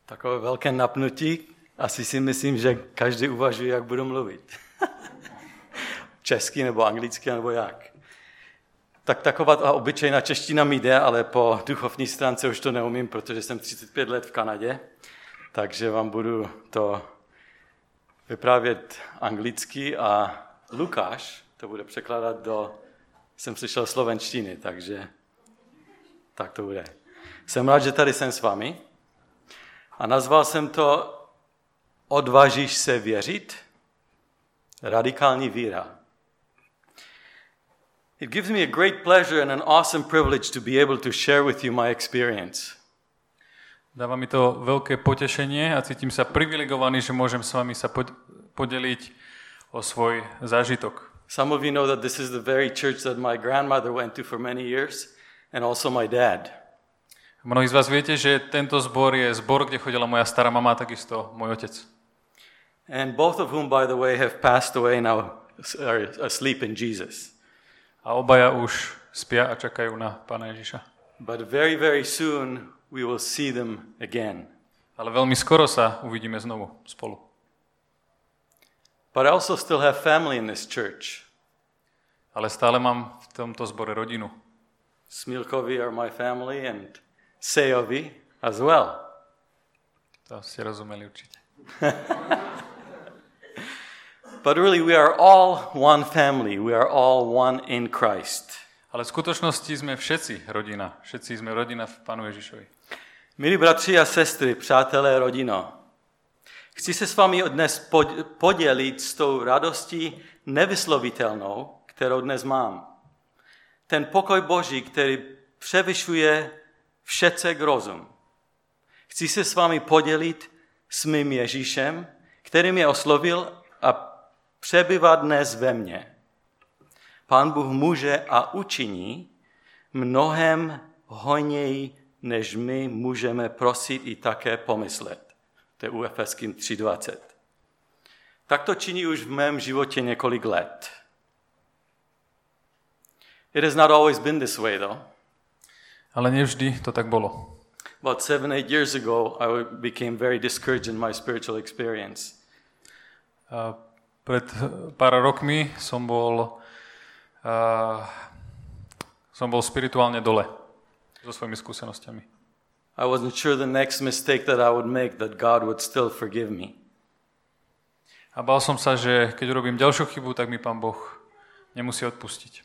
Takové velké napnutí. Asi si myslím, že každý uvažuje, jak budu mluvit. Česky nebo anglicky, nebo jak. Tak taková obyčejná čeština mi jde, ale po duchovní stránce už to neumím, protože jsem 35 let v Kanadě. Takže vám budu to vyprávět anglicky a Lukáš to bude překládat jsem slyšel slovenštiny, takže tak to bude. Jsem rád, že tady jsem s vámi a nazval jsem to Odvážíš se věřit? Radikální víra. It gives me a great pleasure and an awesome privilege to be able to share with you my experience. Dáva mi to veľké potešenie a cítim sa privilegovaný, že môžem s vami sa podeliť o svoj zážitok. Some of you know that this is the very church that my grandmother went to for many years and also my dad. Mnohí z vás viete, že tento zbor je zbor, kde chodila moja stará mama, takisto môj otec. And both of whom, by the way, have passed away now, are asleep in Jesus. A obaja už spia a čakajú na Pána Ježiša. But very, very soon we will see them again. Ale veľmi skoro sa uvidíme znovu spolu. But I also still have family in this church. Ale stále mám v tomto zbore rodinu. Smilkovi are my family and Sejovi as well. To ste rozumeli určite. But really we are all one family. We are all one in Christ. Ale v skutočnosti sme všetci rodina. Všetci sme rodina v Pánu Ježišovi. Milí bratři a sestry, přátelé, rodino, chci se s vámi dnes podělit s tou radostí nevyslovitelnou, kterou dnes mám. Ten pokoj Boží, který převyšuje všecek rozum. Chci se s vámi podělit s mým Ježíšem, který mě oslovil a přebývá dnes ve mně. Pán Bůh může a učiní mnohem hojněji, než my můžeme prosit i také pomyslet. To je u Efeským 3:20. Tak to činí už v mém životě několik let. It has not always been this way, though. Ale nevždy to tak bolo. About 7-8 years ago, I became very discouraged in my spiritual experience. Pred pár rokmi som bol spirituálne dole so svojimi skúsenosťami. I wasn't sure the next mistake that I would make, that God would still forgive me. A bál som sa, že keď urobím ďalšiu chybu, tak mi Pán Boh nemusí odpustiť.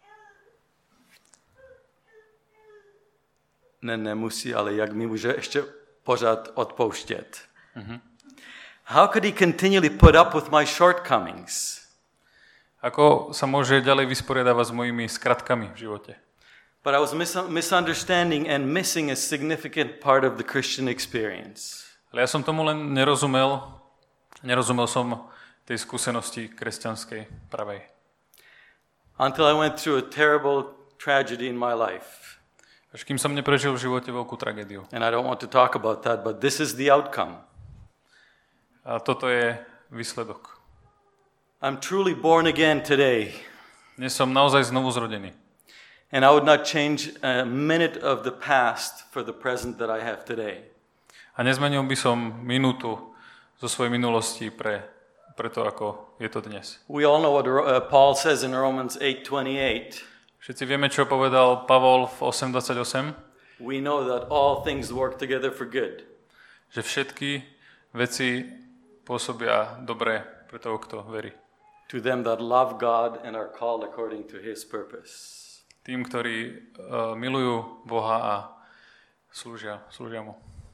Nemusí, ale jak mi může ještě pořád odpouštět. How could he continually put up with my shortcomings? Ako sa môže ďalej vysporiadavať s mojimi skratkami v živote? But I was misunderstanding and missing a significant part of the Christian experience. Ale ja som tomu len nerozumel. Nerozumel som tej skúsenosti kresťanskej pravej. Until I went through a terrible tragedy in my life. Až kým som neprežil v živote veľkú tragédiu. And I don't want to talk about that, but this is the outcome. A toto je výsledok. I'm truly born again today. Dnes som naozaj znovu zrodený. And I would not change a minute of the past for the present that I have today. A nezmenil by som minútu zo svojej minulosti pre to, ako je to dnes. We all know what Paul says in Romans 8:28. Všetci vieme, čo povedal Pavol v 8:28. We know that all things work together for good. Že všetky veci pôsobia dobre pre toho, kto verí. To them that love God and are called according to his purpose. Tým, ktorí milujú Boha a slúžia mu.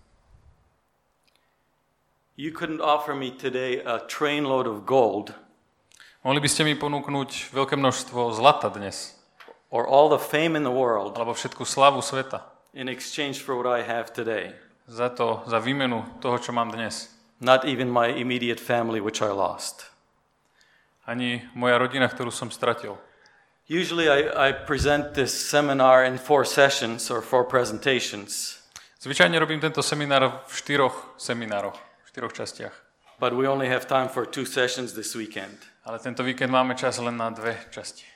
You couldn't offer me today a trainload of gold. Mohli by ste mi ponúknuť veľké množstvo zlata dnes. Or all the fame in the world. Alebo všetku slávu sveta. In exchange for what I have today. Za výmenu toho, čo mám dnes. Not even my immediate family, which I lost. Ani moja rodina, ktorú som stratil. Usually I present this seminar in 4 sessions or 4 presentations. Zvyčajne robím tento seminár v 4 seminároch, v 4 častiach. But we only have time for 2 sessions this weekend. Ale tento víkend máme čas len na 2 časti.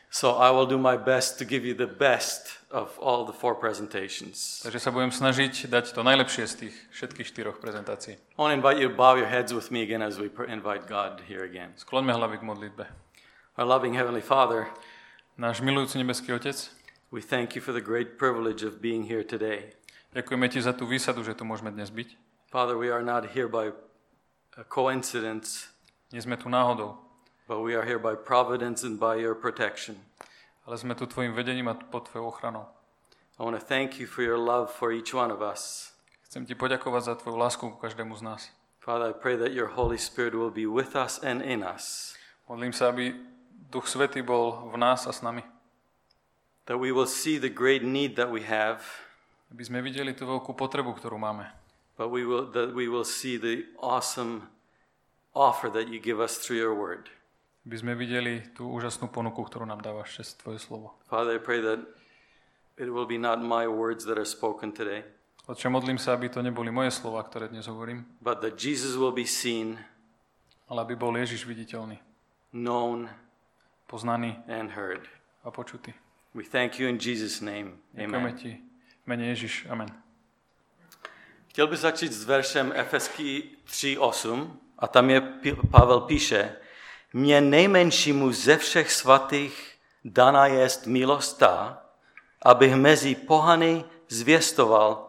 So I will do my best to give you the best of all the 4 presentations. Takže sa budem snažiť dať to najlepšie z tých všetkých 4 prezentácií. I want to invite you to bow your heads with me again as we invite God here again. Skloňme hlavy k modlitbe. Our loving Heavenly Father, Náš milujúci nebeský Otec, we thank you for the great privilege of being here today. ďakujeme Ti za tú výsadu, že tu môžeme dnes byť. Father, we are not here by a coincidence, Nie sme tu náhodou, but we are here by providence and by your protection. ale sme tu Tvojim vedením a pod Tvojou ochranou. I want to thank you for your love for each one of us. Chcem Ti poďakovať za Tvoju lásku ku každému z nás. Father, I pray that your Holy Spirit will be with us and in us, Modlím sa, aby Duch Svätý bol v nás a s nami. that we will see the great need that we have, Aby sme videli tú veľkú potrebu, ktorú máme. but that we will see the awesome offer that you give us through your word. Aby sme videli tú úžasnú ponuku, ktorú nám dávaš cez Tvoje slovo. Father, I pray that it will be not my words that are spoken today, Otče, modlím sa, aby to neboli moje slova, ktoré dnes hovorím, but that Jesus will be seen, ale aby bol Ježiš viditeľný, known, poznaný and heard. a počutý. We thank you in Jesus' name. Ďakujeme Amen. Ti v mene Ježiš. Amen. Chtěl bych začít s veršem Efeský 3:8 a tam je Pavel píše: Mně nejmenšímu ze všech svatých daná jest milost ta, abych mezi pohany zvěstoval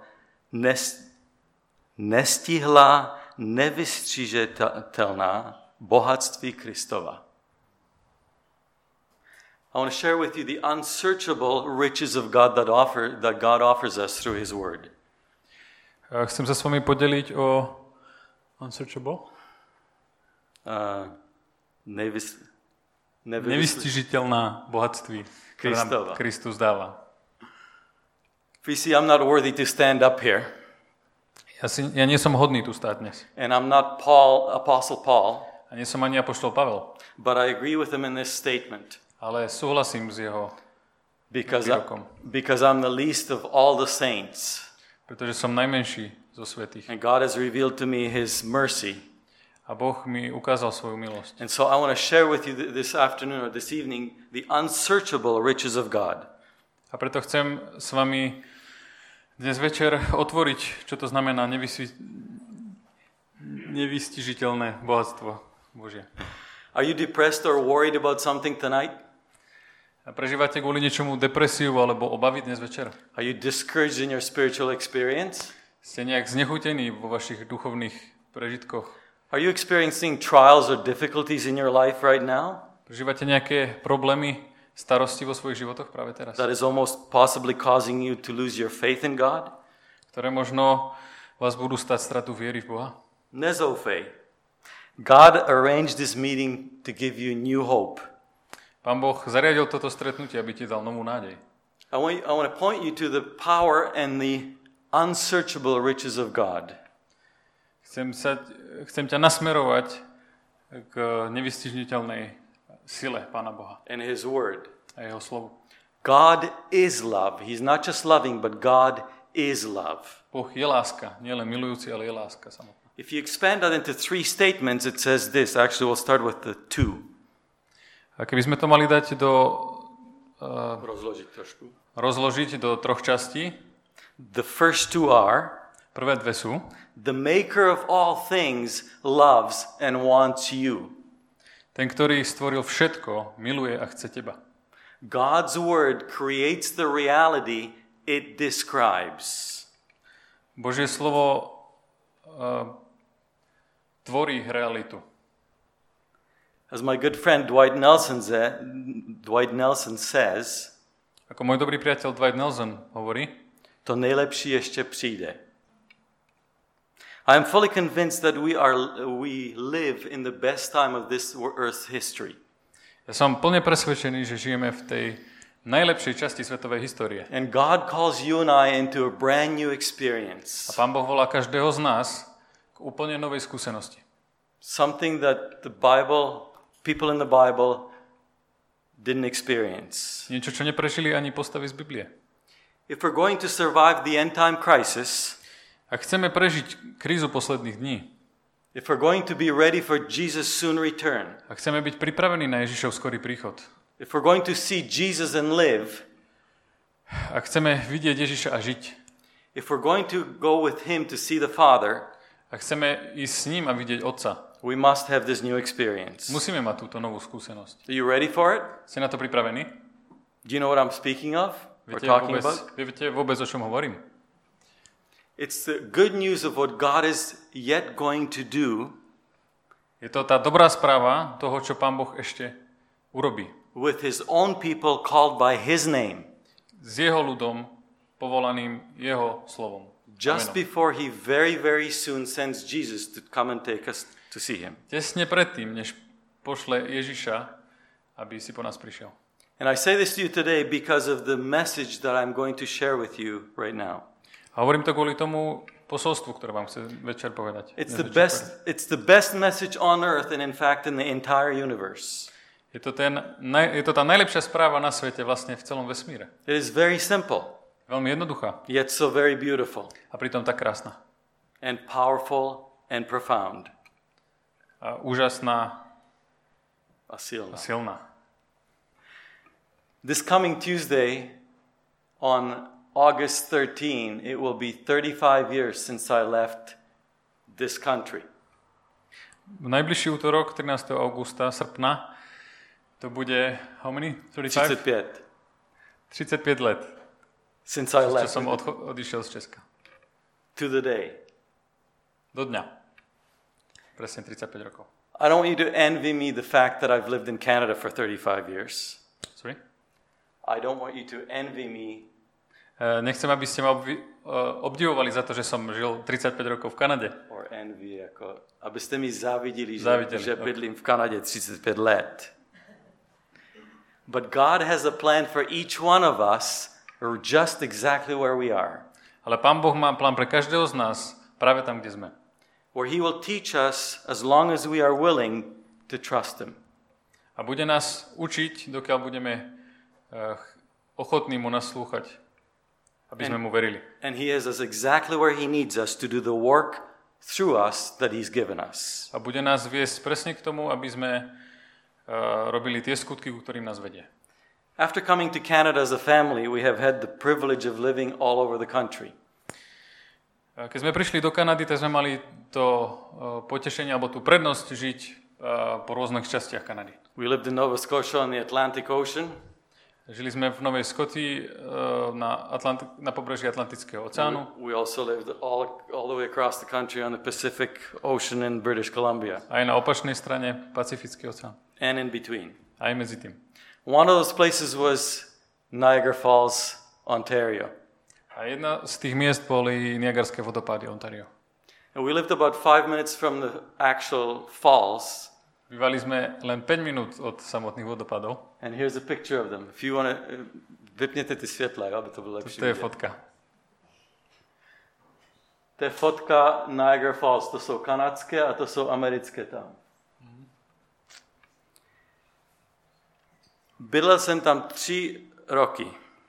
nestihla, nevystřížitelná bohatství Kristova. I want to share with you the unsearchable riches of God that God offers us through His Word. Chcem sa s vami podeliť o unsearchable? Nevystižiteľná bohatství, ktoré nám Kristus dáva. You see, I'm not worthy to stand up here. Ja nie som hodný tu stáť dnes. And I'm not Apostle Paul. A nie som ani apoštol Pavel. But I agree with him in this statement. Ale súhlasím s jeho výrokom. Because I'm the least of all the saints. Pretože som najmenší zo svätých. And God has revealed to me His mercy. A Boh mi ukázal svoju milosť. And so I want to share with you this afternoon or this evening the unsearchable riches of God. A preto chcem s vami dnes večer otvoriť, čo to znamená nevystižiteľné bohatstvo Božie. Are you depressed or worried about something tonight? A prežívate kvôli niečomu depresiu alebo obavy dnes večer? Are you discouraged in your spiritual experience? Ste nejak znechutení vo vašich duchovných prežitkoch? Are you experiencing trials or difficulties in your life right now? Prežívate nejaké problémy, starosti vo svojich životoch práve teraz? That is almost possibly causing you to lose your faith in God? Ktoré možno vás budú stať stratu viery v Boha? Nezoufe. God arranged this meeting to give you new hope. Pán Boh zariadil toto stretnutie, aby ti dal novú nádej. I want to point you to the power and the unsearchable riches of God. Chcem ťa nasmerovať k nevystižiteľnej sile Pána Boha. And His Word. A Jeho slovu. God is love. He's not just loving, but God is love. Boh je láska, nielen milujúci, ale je láska samotná. If you expand that into 3 statements, it says this. Actually, we'll start with the 2. A keby sme to mali dať rozložiť do 3 častí. The first 2 are: prvé 2 sú: the maker of all things loves and wants you. Ten, ktorý stvoril všetko, miluje a chce teba. God's word creates the reality it describes. Božie slovo tvorí realitu. As my good friend Dwight Nelson says, ako môj dobrý priateľ Dwight Nelson hovorí, to nejlepší ešte přijde. I am fully convinced that we live in the best time of this earth's history. Ja som plne presvedčený, že žijeme v tej najlepšej časti svetovej histórie. And God calls you and I into a brand new experience. A Pán Boh volá každého z nás k úplne novej skúsenosti. Something that people in the Bible didn't experience. Niečo, čo neprežili ani postavy z Biblie. If we're going to survive the end time crisis, ak chceme prežiť krízu posledných dní, if we're going to be ready for Jesus' soon return, ak chceme byť pripravení na Ježišov skorý príchod, If we're going to see Jesus and live, ak chceme vidieť Ježiša a žiť, if we're going to go with him to see the Father, ak chceme ísť s ním a vidieť Otca, we must have this new experience. musíme mať túto novú skúsenosť. Are you ready for it? Ste na to pripravení? Do you know what I'm speaking of? Or talking about? Viete vôbec, o čom hovorím? It's the good news of what God is yet going to do. Je to tá dobrá správa toho, čo Pán Boh ešte urobí. With his own people called by his name. S jeho ľudom, povolaným jeho slovom. Just before he very, very soon sends Jesus to come and take us to see him. Tesne predtým, než pošle Ježiša, aby si po nás prišiel. And I say this to you today because of the message that I'm going to share with you right now. A hovorím to kvôli tomu posolstvu, ktoré vám chcem večer povedať. It's the best message on earth and in fact in the entire universe. Je to tá najlepšia správa na svete vlastne v celom vesmíre. It is very simple. Veľmi jednoduchá. Yet so very beautiful. A pritom tak krásna. And powerful and profound. A úžasná a silná. This coming Tuesday on August 13, it will be 35 years since I left this country. V najbližší útorok, 13. augusta, srpna, to bude, how many? 35? 35 let. Since I left. Čo som odišiel z Česka. To the day. Do dňa. Presne 35 rokov. I don't want you to envy me the fact that I've lived in Canada for 35 years. Sorry? I don't want you to envy me. Nechcem, aby ste ma obdivovali za to, že som žil 35 rokov v Kanade. Or envy, ako, abyste mi závideli, že bydlím v Kanade 35 let. But God has a plan for each one of us, or just exactly where we are. Ale Pán Boh má plán pre každého z nás, práve tam, kde sme. Where he will teach us as long as we are willing to trust him. A bude nás učiť, dokiaľ budeme ochotní mu naslúchať, aby sme mu verili. And he has us exactly where he needs us to do the work through us that he's given us. A bude nás viesť presne k tomu, aby sme robili tie skutky, ku ktorým nás vedie. After coming to Canada as a family, we have had the privilege of living all over the country. Keď sme prišli do Kanady, tak sme mali to potešenie alebo tú prednosť žiť po rôznych častiach Kanady. We lived in Nova Scotia on the Atlantic Ocean. Žili sme v Novej Skotii na pobreží Atlantického oceánu. We also lived all the way across the country on the Pacific Ocean in British Columbia. Aj na opačnej strane Pacifický oceán. And in between. Aj medzi tým. One of those places was Niagara Falls, Ontario. A jedna z tých miest boli Niagarské vodopády Ontario. And we lived about 5 minutes from the actual falls. Bývali sme len 5 minút od samotných vodopádov. And here's a picture of them. If you want to vypněte ty světla, aby to bylo lepší. To je fotka. To je fotka Niagara Falls. To jsou kanadské a to jsou americké tam. Bydlel jsem tam 3 roky.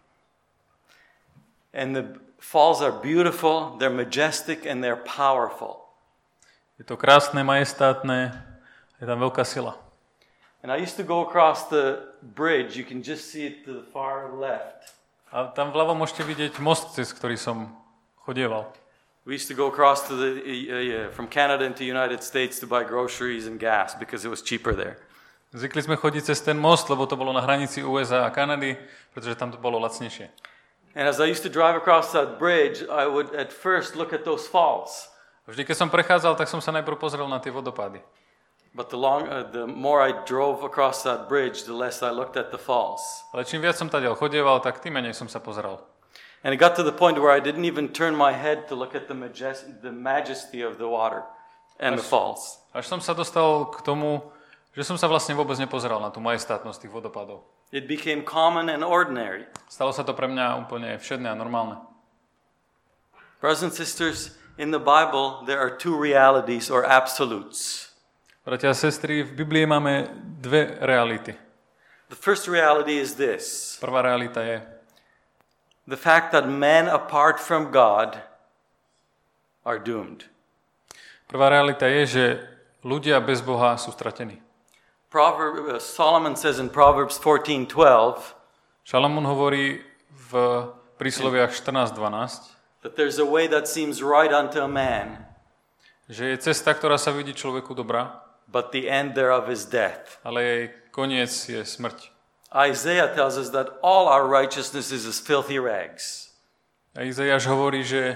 And the falls are beautiful, they're majestic and they're powerful. Je to krásne, majestátne, je tam veľká sila. And I used to go across the bridge, you can just see it to the far left. A tam vľavo môžete vidieť most, cez ktorý som chodieval. We used to go across to from Canada into the United States to buy groceries and gas because it was cheaper there. Zvykli sme chodiť cez ten most, lebo to bolo na hranici USA a Kanady, pretože tam to bolo lacnejšie. And as I used to drive across that bridge, I would at first look at those falls. Vždy, keď som prechádzal, tak som sa najprv pozrel na tie vodopády. But the more I drove across that bridge, the less I looked at the falls. Ale čím viac som tadiaľ chodieval, tak tým menej som sa pozeral. And it got to the point where I didn't even turn my head to look at the majesty of the water and the falls. Až som sa dostal k tomu, že som sa vlastne vôbec nepozeral na tú majestátnosť tých vodopádov. It became common and ordinary. Stalo sa to pre mňa úplne všedné a normálne. Brothers and sisters, in the Bible there are 2 realities or absolutes. Bratia a sestry, v Biblii máme 2 reality. The first reality is this. Prvá realita je the fact that men apart from God are doomed. Prvá realita je, že ľudia bez Boha sú stratení. Solomon says in Proverbs 14:12 Šalamún hovorí v prísloviach 14:12, that there's a way that seems right unto a man, že je cesta, ktorá sa vidí človeku dobrá, but the end thereof is death. ale jej koniec je smrť. Isaiah tells us that all our righteousness is as filthy rags. A Izaiáš hovorí, že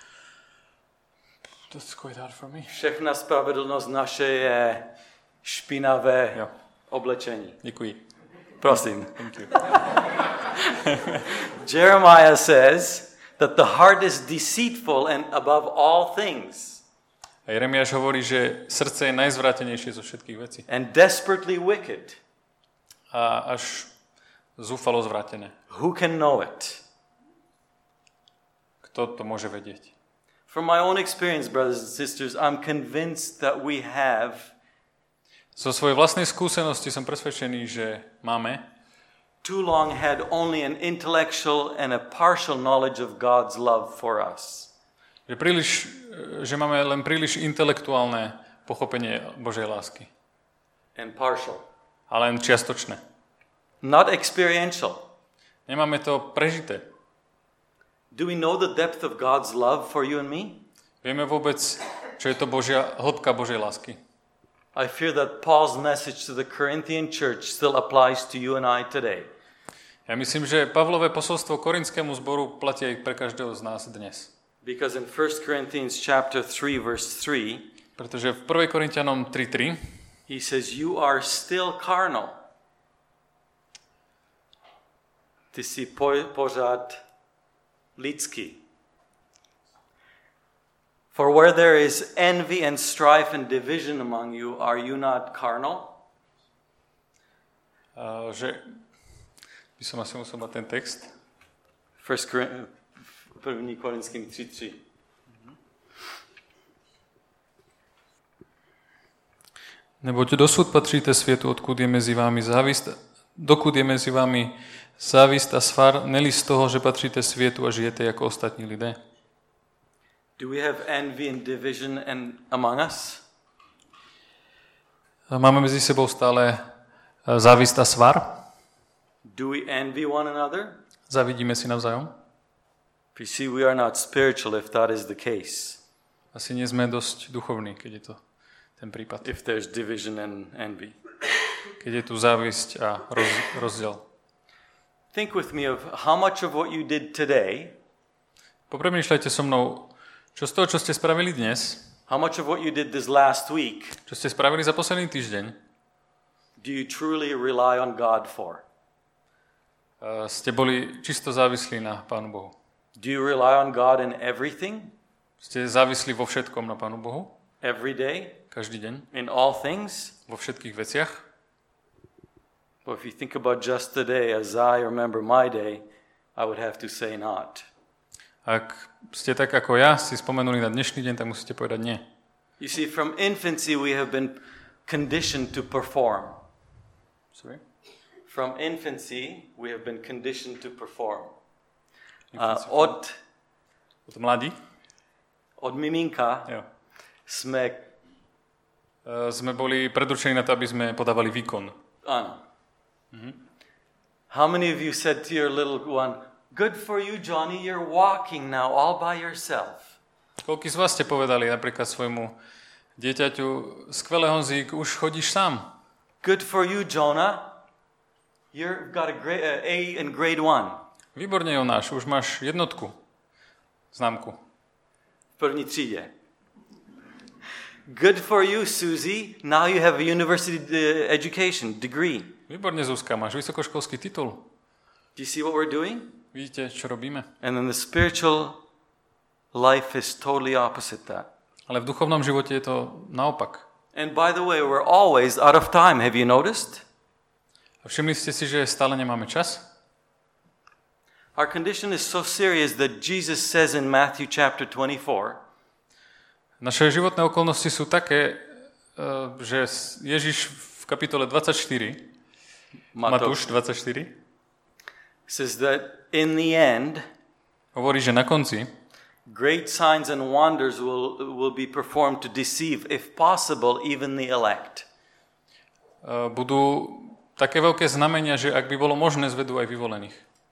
that's quite hard for me. Všechna spravedlnosť naše je špinavé oblečení. Děkuji. Prosím. Thank you. Jeremiah says that the heart is deceitful and above all things. A Jeremiáš hovorí, že srdce je najzvrátenejšie zo všetkých vecí. And desperately wicked. A až zúfalo zvrátené. Who can know it? Kto to môže vedieť? From my own experience, brothers and sisters, I'm convinced that we have Zo svojej vlastnej skúsenosti som presvedčený, že máme too long had only an intellectual and a partial knowledge of God's love for us. Že máme len príliš intelektuálne pochopenie Božej lásky. And partial. A len čiastočné. Not experiential. Nemáme to prežité. Do we know the depth of God's love for you and me? Vieme vôbec, čo je to hĺbka Božej lásky? I fear that Paul's message to the Corinthian church still applies to you and I today. Ja myslím, že Pavlové posolstvo Korintskému zboru platí aj pre každého z nás dnes. Because in 1 Corinthians chapter 3 verse 3, pretože v 1. Korinťanom 3:3 he says you are still carnal. Ty si pořád lidský. For where there is envy and strife and division among you, are you not carnal? Že by som asi musel mať ten text. 1. Korinským 3:3. Neboť dosud patříte světu, dokud je mezi vámi závist a svar, neli z toho, že patříte světu a žijete jako ostatní lidé. Do we have envy and division among us? Máme mezi sebou stále závist a svar? Do we envy one another? Zavidíme si navzájom? You see, we are not spiritual if that is the case. Asi nie sme dosť duchovní, keď je to ten prípad. If there's division and envy. Keď je tu závisť a rozdiel. Think with me of how much of what you did today, popremýšľajte so mnou, čo z toho, čo ste spravili dnes, how much of what you did this last week, čo ste spravili za posledný týždeň, do you truly rely on God for? Ste boli čisto závislí na Pánu Bohu. Do you rely on God in everything? Ste závislí vo všetkom na Pánu Bohu? Every day? Každý deň? In all things? Vo všetkých veciach? Well, if you think about just today, as I remember my day, I would have to say not. Ak ste tak ako ja si spomenuli na dnešný deň, tak musíte povedať nie. You see, from infancy we have been conditioned to perform. Sorry? From infancy we have been conditioned to perform. Od mladí? Od miminka sme boli predurčení na to, aby sme podávali výkon. Áno. How many of you said to your little one, "Good for you, Johnny, you're walking now all by yourself"? Koľký z vás ste povedali napríklad svojmu dieťaťu, skvelé Honzík, už chodíš sám. Good for you, Jonah, you've got a in grade 1. Výborne, Jonáš, už máš jednotku, známku. V první tříde. Good for you, Susie, now you have a university education degree. Výborne, Zuzka, máš vysokoškolský titul. Do you see what we're doing? Vidíte, čo robíme? And then the spiritual life is totally opposite that. Ale v duchovnom živote je to naopak. And by the way, we're always out of time. Have you noticed? A všimli ste si, že stále nemáme čas? Our condition is so serious that Jesus says in Matthew chapter 24, naše životné okolnosti sú také, že Ježiš v kapitole 24, Matúš 24, says that in the end, hovorí, že na konci great signs and wonders will be performed to deceive, if possible, even the elect. budú také veľké znamenia, že ak by bolo možné, zvedú aj vyvolených.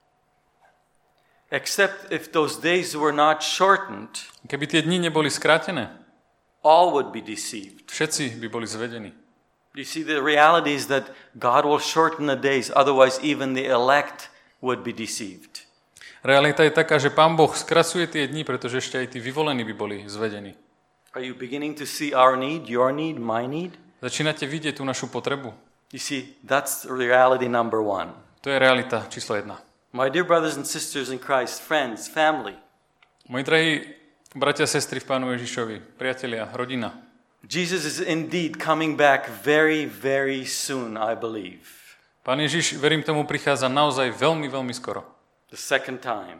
Except if those days were not shortened, Keby tie dni neboli skrátené, all would be deceived. všetci by boli zvedení. You see, the reality is that God will shorten the days, otherwise even the elect would be deceived. Realita je taká, že Pán Boh skracuje tie dni, pretože ešte aj tí vyvolení by boli zvedení. Are you beginning to see our need, your need, my need? Začínate vidieť tú našu potrebu. You see, that's reality number one. To je realita číslo 1. My dear brothers and sisters in Christ, friends, family, Moji drahí bratia a sestry v Pánu Ježišovi, priatelia, rodina. Jesus is indeed coming back very, very soon, I believe. Pán Ježiš, verím tomu, prichádza naozaj veľmi, veľmi skoro. The second time.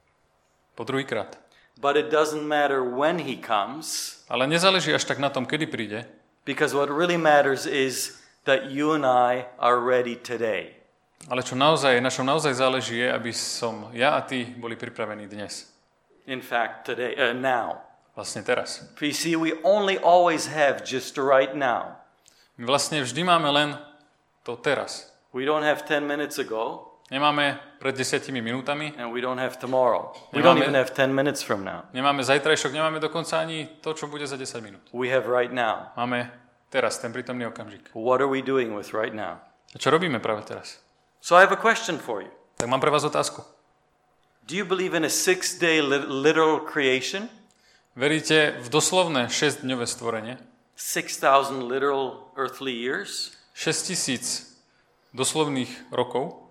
Po druhýkrát. But it doesn't matter when he comes, Ale nezáleží až tak na tom, kedy príde, because what really matters is that you and I are ready today. ale na čom naozaj záleží je, aby som ja a ty boli pripravení dnes. In fact, today, now. Vlastne teraz. For you see, we only always have just right now. My vlastne vždy máme len to teraz. We don't have 10 minutes ago, Nemáme pred 10 minútami, and we don't have tomorrow. We don't even have 10 minutes from now. nemáme zajtrajšok, nemáme dokonca ani to, čo bude za 10 minút. We have right now. Máme teraz, ten prítomný okamžik. What are we doing with right now? A čo robíme práve teraz? So I have a question for you. Tak mám pre vás otázku. Do you believe in a 6-day literal creation? Veríte v doslovné 6-dňové stvorenie? 6,000 literal earthly years? 6,000 doslovných rokov?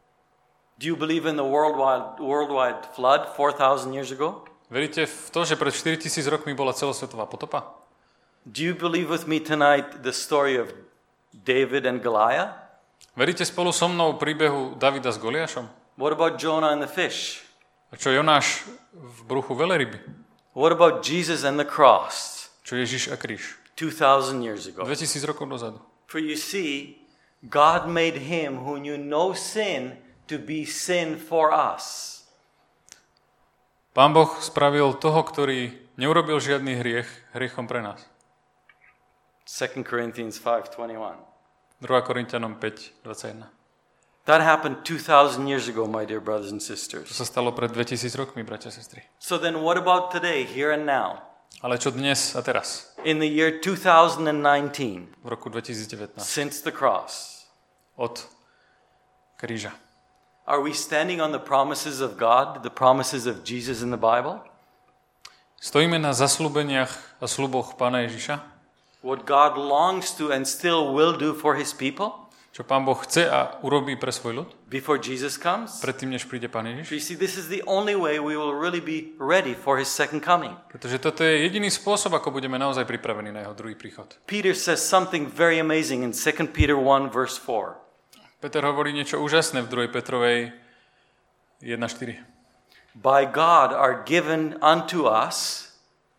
Do you believe in the worldwide flood 4,000 years ago? Veríte v to, že pred 4,000 rokmi bola celosvetová potopa? Do you believe with me tonight the story of David and Goliath? Veríte spolu so mnou príbehu Davida s Goliášom? What about Jonah and the fish? A čo Jonáš v bruchu veľryby? What about Jesus and the cross Čo Ježiš a kríž? 2,000 years ago? 2000 rokov dozadu. For you see, God made him who knew no sin to be sin for us. Pán Boh spravil toho, ktorý neurobil žiadny hriech, hriechom pre nás. 2 Corinthians 5:21. 2. Korinťanom 5:21. That happened 2,000 years ago, my dear brothers and To sisters. sa stalo pred 2000 rokmi, bratia a sestry. So then what about today, here and now? Ale čo dnes a teraz? In the year 2019, V roku 2019. since the cross, Od kríža. are we standing on the promises of God, the promises of Jesus in the Bible? Stojíme na zasľúbeniach a sľuboch Pána Ježiša? What God longs to and still will do for his people Čo Pán Boh chce a urobí pre svoj ľud? before Jesus comes? Predtým, než príde Pán Ježiš? You see, this is the only way we will really be ready for his second coming. Pretože toto je jediný spôsob, ako budeme naozaj pripravení na jeho druhý príchod. Peter says something very amazing in 2 Peter 1 verse 4. Peter hovorí niečo úžasné v 2. Petrovej 1.4. By God are given unto us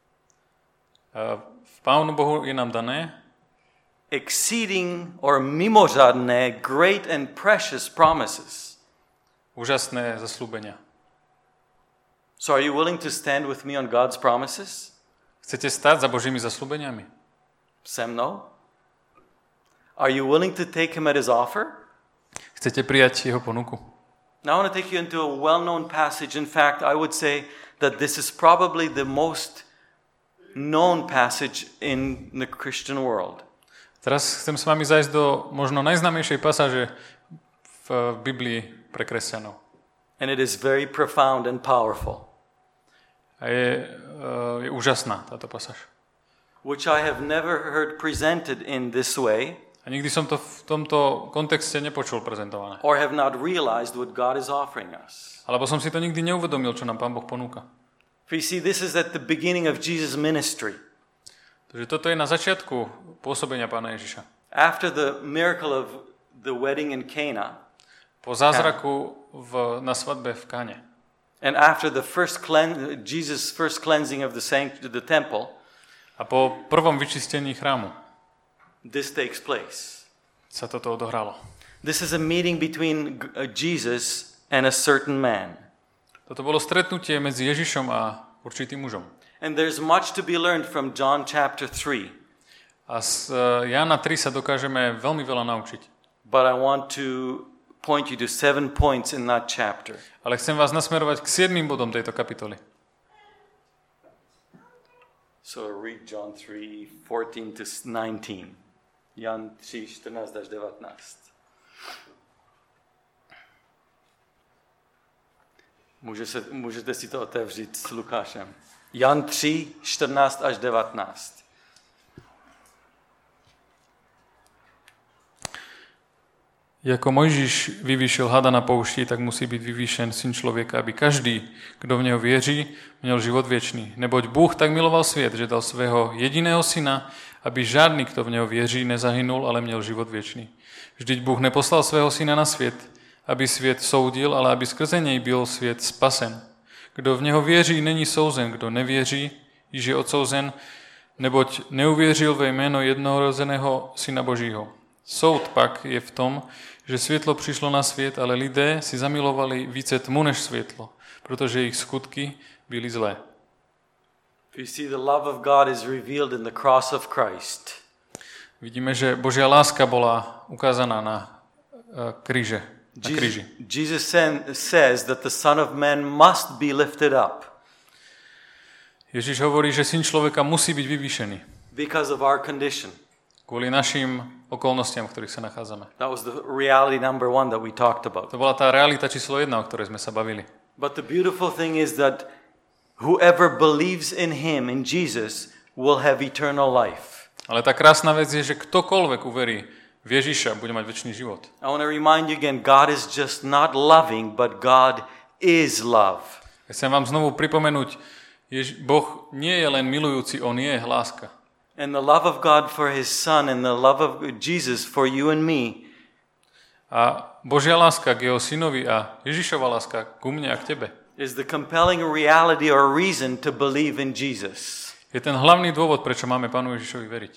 V Pánu Bohu je nám dané exceeding or mimořadné, great and precious promises. úžasné zasľúbenia. So are you willing to stand with me on God's promises? Chcete stáť za Božími zasľúbeniami? Se mnou? Are you willing to take him at his offer? Chcete prijať jeho ponuku? Now I want to take you into a well-known passage. In fact, I would say that this is probably the most known passage in the Christian world. Teraz chcem s vami zájsť do možno najznámejšej pasáže v Biblii pre kresťanov. And it is very profound and powerful. A je úžasná táto pasáž. Which I have never heard presented in this way. A nikdy som to v tomto kontexte nepočul prezentované. Or have not realized what God is offering us. Alebo som si to nikdy neuvedomil, čo nám Pán Boh ponúka. For you see, this is at the beginning of Jesus' ministry. Takže toto je na začiatku pôsobenia Pána Ježiša. After the miracle of the wedding in Cana, Po zázraku na svadbe v Káne. and after the Jesus' first cleansing of the temple, A po prvom vyčistení chrámu this takes place. sa toto odohralo. This is a meeting between Jesus and a certain man. Toto bolo stretnutie medzi Ježišom a určitým mužom. And there's much to be learned from John chapter 3. A z Jána 3 sa dokážeme veľmi veľa naučiť. But I want to point you to 7 points in that chapter. Ale chcem vás nasmerovať k 7 bodom tejto kapitoly. So read John 3:14 to 19. Jan 3:14 až 19. Můžete si to otevřít s Lukášem. Jan 3:14 až 19. Jako Mojžiš vyvýšil hada na poušti, tak musí byť vyvýšen syn človeka, aby každý, kdo v neho věří, měl život věčný. Neboť Bůh tak miloval svět, že dal svého jediného syna, aby žádný, kdo v něho věří, nezahynul, ale měl život věčný. Vždyť Bůh neposlal svého syna na svět, aby svět soudil, ale aby skrze něj byl svět spasen. Kdo v něho věří, není souzen, kdo nevěří, již je odsouzen, neboť neuvěřil ve jméno jednorozeného syna Božího. Soud pak je v tom, že světlo přišlo na svět, ale lidé si zamilovali více tmu než světlo, protože jejich skutky byly zlé. You see, the love of God is revealed in the cross of Christ. Vidíme, že Božia láska bola ukázaná na kríži. Jesus says that the Son of Man must be lifted up. Ježiš hovorí, že syn človeka musí byť vyvýšený. Because of our condition. Kvôli našim okolnostiam, v ktorých sa nachádzame. That was the reality number 1 that we talked about. To bola tá realita číslo 1, o ktorej sme sa bavili. But the beautiful thing is that whoever believes in him, in Jesus, will have eternal life. Ale tá krásna vec je, že ktokoľvek uverí v Ježiša, bude mať večný život. I want to remind you again, God is just not loving, but God is love. Chcem vám znovu pripomenúť, Boh nie je len milujúci, on je láska. And the love of God for his son and the love of Jesus for you and me. A Božia láska k jeho synovi a Ježišova láska ku mne a k tebe is the compelling reality or reason to believe in Jesus. Je ten hlavný dôvod, prečo máme Pánu Ježišovi veriť.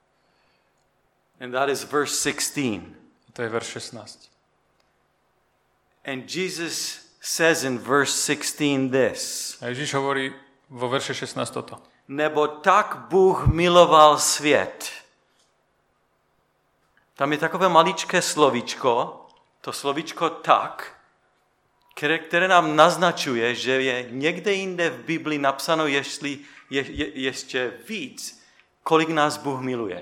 And that is verse 16. A to je verš 16. And Jesus says in verse 16 this. A Ježiš hovorí vo verše 16 toto. Nebo tak Bůh miloval svět. Tam je takové maličké slovíčko, to slovíčko tak, které nám naznačuje, že je někde jinde v Biblii napsáno ještě víc, kolik nás Bůh miluje.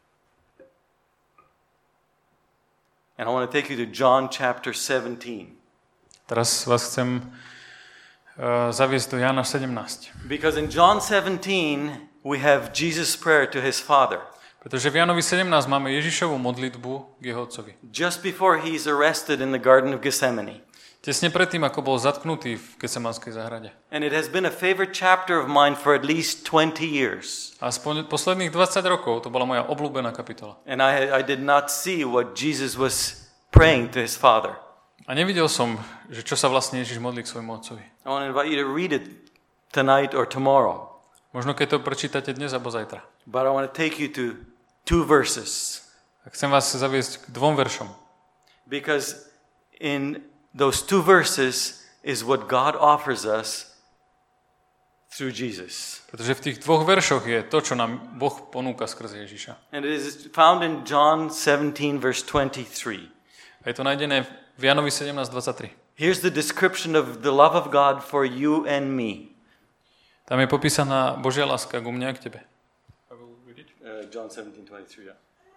And I want to take you to John chapter 17. Teraz vás chcem zaviesť do Jána 17. Because in John 17 we have Jesus' prayer to his Father. Pretože v Jánovi 17 máme Ježišovu modlitbu k jeho otcovi. Just before he's arrested in the Garden of Gethsemane. Tesne predtým, ako bol zatknutý v Getsemanskej záhrade. And it has been a favorite chapter of mine for at least 20 years. A posledných 20 rokov to bola moja obľúbená kapitola. And I did not see what Jesus was praying to his Father. A nevidel som, že čo sa vlastne Ježiš modlí k svojmu otcovi. I want to invite you to read it tonight or tomorrow. Možno keď to prečítate dnes alebo zajtra. But I want to take you to 2 verses. A chcem vás zaviesť k 2 veršom. Because in those 2 verses is what God offers us through Jesus. Pretože v tých 2 veršoch je to, čo nám Boh ponúka skrze Ježiša. And it is found in John 17 verse 23. A je to nájdené v Jánovi 17:23. Here's the description of the love of God for you and me. Tam je popísaná Božia láska ku mne a k tebe. John 17:23. Yeah.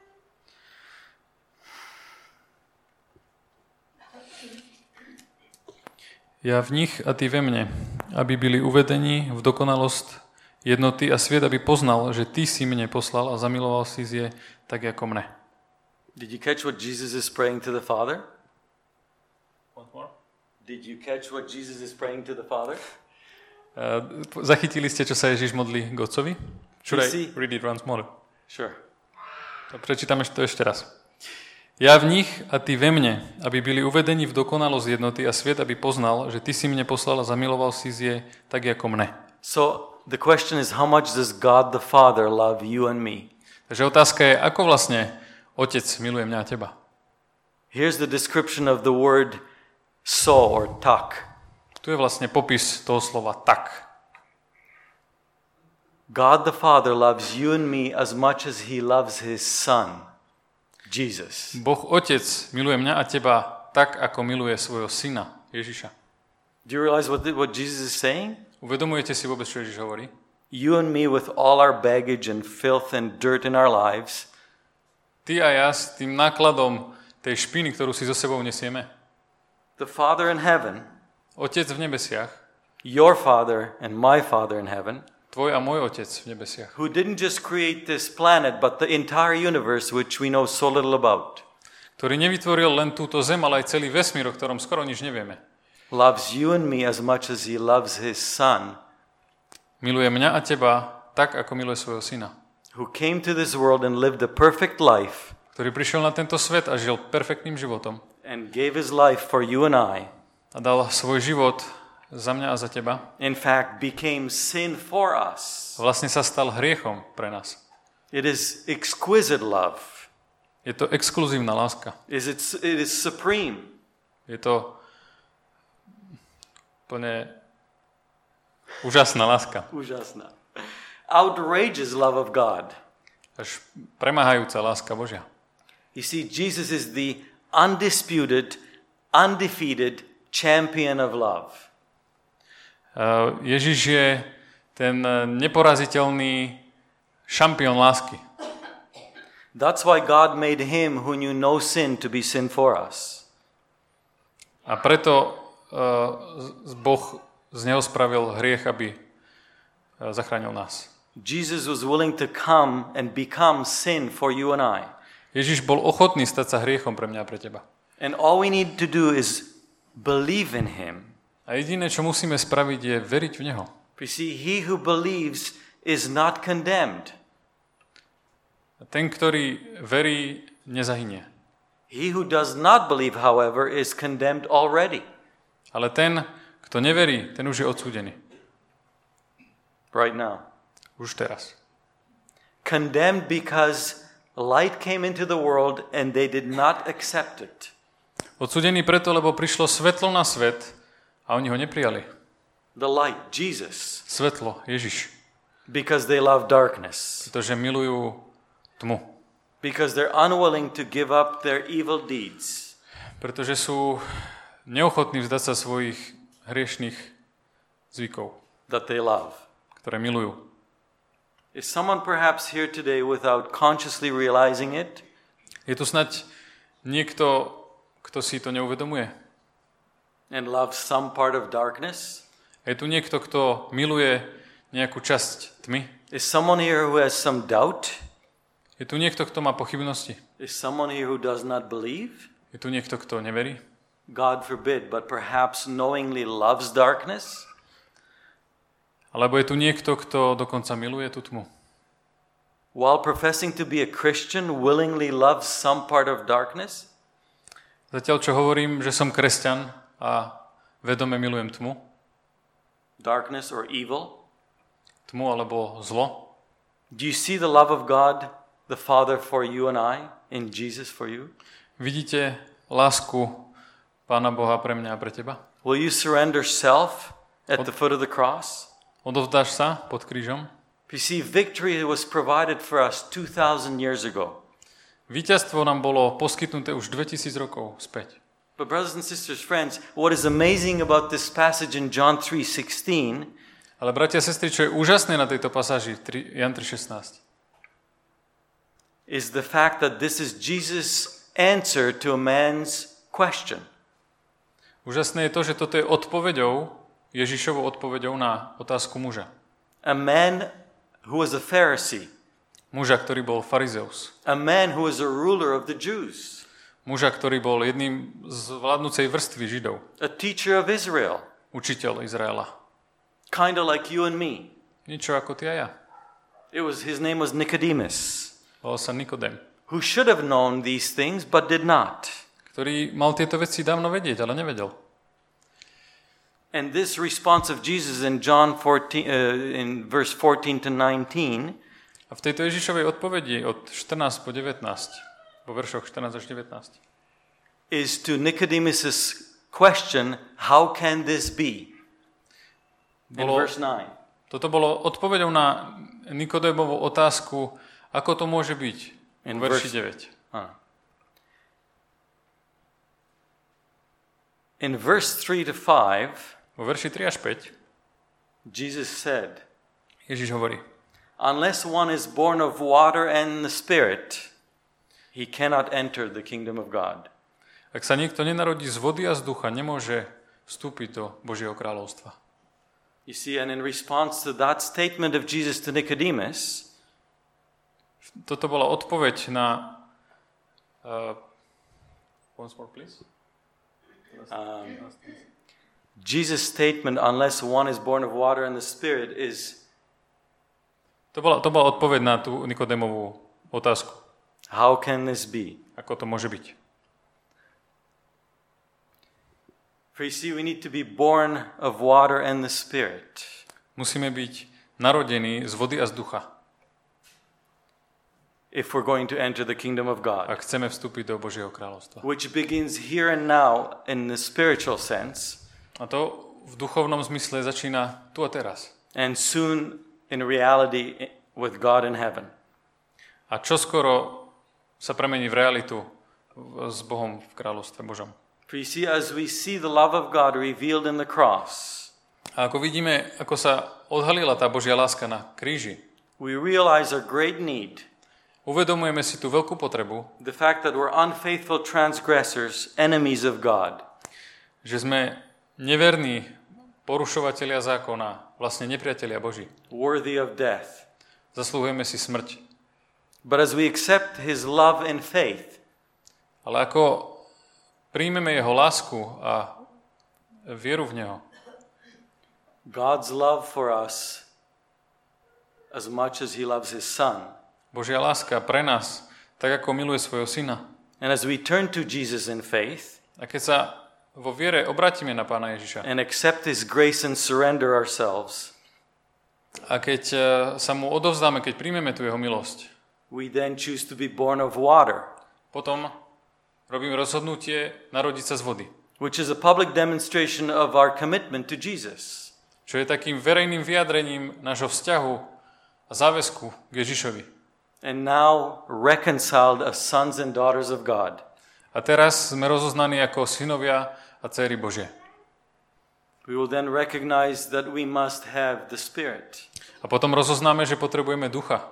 Ja v nich a ty ve mne, aby byli uvedení v dokonalosť jednoty a svet, aby poznal, že ty si mne poslal a zamiloval si je tak ako mne. Did you catch what Jesus is praying to the Father? Once more. Did you catch what Jesus is praying to the Father? Zachytili ste, čo sa Ježiš modlí k Otcovi? Should I read it once more? Sure. Prečítam to ešte raz. Ja v nich a ty ve mne, aby byli uvedení v dokonalosť jednoty a svet, aby poznal, že ty si mne poslal a zamiloval si je tak ako mne. So the question is, how much does God the Father love you and me? Takže otázka je, ako vlastne Otec miluje mňa a teba. Here's the description of the word so or tak. Tu je vlastne popis toho slova tak. God the Father loves you and me as much as he loves his son, Jesus. Boh Otec miluje mňa a teba tak, ako miluje svojho syna, Ježiša. Do you realize what Jesus is saying? Uvedomujete si vôbec, čo Ježiš hovorí? You and me with all our baggage and filth and dirt in our lives. Ty a ja s tým nákladom tej špiny, ktorú si so sebou nesieme. The Father in heaven. Otec v nebesiach. Your Father and my Father in heaven. Tvoj a môj Otec v nebesiach. Who didn't just create this planet, but the entire universe, which we know so little about. Ktorý nevytvoril len túto zem, ale aj celý vesmír, o ktorom skoro nič nevieme. Loves you and me as much as he loves his son. Miluje mňa a teba tak, ako miluje svojho syna. Who came to this world and lived a perfect life. Ktorý prišiel na tento svet a žil perfektným životom. And gave his life for you and I. A dal svoj život za mňa a za teba. In fact, became sin for us. Vlastne sa stal hriechom pre nás. It is exquisite love. Je to exkluzívna láska. It is supreme. Je to plne úžasná láska. Úžasná. Outrageous love of God. Až premáhajúca láska Božia. You see, Jesus is the undisputed, undefeated champion of love. Ježiš je ten neporaziteľný šampión lásky. That's why God made him who knew no sin to be sin for us. A preto Boh z neho spravil hriech, aby zachránil nás. Jesus was willing to come and become sin for you and I. Ježiš bol ochotný stať sa hriechom pre mňa a pre teba. And all we need to do is believe in him. A jediné, čo musíme spraviť, je veriť v neho. You see, he who believes is not condemned. Ten, ktorý verí, nezahynie. He who does not believe, however, is condemned already. Ale ten, kto neverí, ten už je odsúdený. Right now. Už teraz. Condemned because light came into the world and they did not accept it. Odsúdený preto, lebo prišlo svetlo na svet a oni ho neprijali. The light, Jesus. Svetlo, Ježiš. Because they love darkness. Pretože milujú tmu. Because they're unwilling to give up their evil deeds. Pretože sú neochotní vzdať sa svojich hriešných zvykov. That they love. Ktoré milujú. Is someone perhaps here today without consciously realizing it? Je tu snať niekto, kto si to neuvedomuje? And loves some part of darkness? Je tu niekto, kto miluje nejakú časť tmy? Is someone here who has some doubt? Je tu niekto, kto má pochybnosti? Is someone here who does not believe? Je tu niekto, kto neverí? God forbid, but perhaps knowingly loves darkness? Alebo je tu niekto, kto dokonca miluje tú tmu? While professing to be a Christian, willingly loves some part of darkness? Zatiaľ, čo hovorím, že som kresťan a vedome milujem tmu? Darkness or evil? Tmu alebo zlo? Do you see the love of God, the Father, for you and I, in Jesus for you? Vidíte lásku Pána Boha pre mňa a pre teba? Will you surrender self at the foot of the cross? Odovzdáš sa pod krížom? You see, victory was provided for us 2,000 years ago. Víťazstvo nám bolo poskytnuté už 2000 rokov späť. But brothers and sisters, friends, what is amazing about this passage in John 3:16 Ale bratia a sestry, čo je úžasné na tejto pasáži Jan 3:16 is the fact that this is Jesus' answer to a man's question. Úžasné je to, že toto je odpoveďou, Ježišovou odpoveďou na otázku muža. A man who was a Pharisee. Muža, ktorý bol farizeus. A man who was a ruler of the Jews. Muža, ktorý bol jedným z vládnucej vrstvy Židov. A teacher of Israel. Učiteľ Izraela. Kind of like you and me. Niečo ako ty a ja. His name was Nicodemus. Volal sa Nikodém. Who should have known these things but did not. Ktorý mal tieto veci dávno vedieť, ale nevedel. And this response of Jesus in John 14, in verse 14 to 19, a v tejto Ježišovej odpovedi od 14 po 19, vo veršoch 14 až 19, is to Nicodemus' question, how can this be? In verse 9. Toto bolo odpoveďou na Nikodémovú otázku, ako to môže byť. V verši 9. In verse 3 to 5, vo verši 3 až 5 Jesus said, Ježiš hovorí, unless one is born of water and the Spirit, he cannot enter the kingdom of God. Ak sa niekto nenarodí z vody a z ducha, nemôže vstúpiť do Božieho kráľovstva. You see, and in response to that statement of Jesus to Nicodemus, toto bola odpoveď na once more, please. Jesus' statement, unless one is born of water and the Spirit, is... To bola odpoveď na tú Nikodémovú otázku. How can this be? Ako to môže byť? For you see, we need to be born of water and the Spirit. Musíme byť narodení z vody a z ducha. If we're going to enter the kingdom of God. Ak chceme vstúpiť do Božieho kráľovstva. Which begins here and now in the spiritual sense. A to v duchovnom zmysle začína tu a teraz. And soon in reality with God in heaven. A čoskoro sa premení v realitu s Bohom v kráľovstve Božom. For you see, as we see the love of God revealed in the cross, a ako vidíme, ako sa odhalila tá Božia láska na kríži, we realize our great need. Uvedomujeme si tú veľkú potrebu, the fact that we're unfaithful transgressors, enemies of God. Že sme neverní porušovatelia zákona, vlastne nepriatelia Boží. Worthy of death. Zaslúhujeme si smrť. But as we accept his love in faith, ale ako príjmeme jeho lásku a vieru v neho, God's love for us as much as he loves his son. Božia láska pre nás, tak ako miluje svojho syna. And as we turn to Jesus in faith, a keď sa vo viere obrátime na Pána Ježiša and accept his grace and surrender ourselves, a keď sa mu odovzdáme, keď príjmeme tú jeho milosť, we then choose to be born of water. Potom robíme rozhodnutie narodiť sa z vody. Which is a public demonstration of our commitment to Jesus. Čo je takým verejným vyjadrením nášho vzťahu a záväzku k Ježišovi. And now reconciled as sons and daughters of God. A teraz sme rozoznaní ako synovia a dcéry Božie. We will then recognize that we must have the Spirit. A potom rozoznáme, že potrebujeme ducha.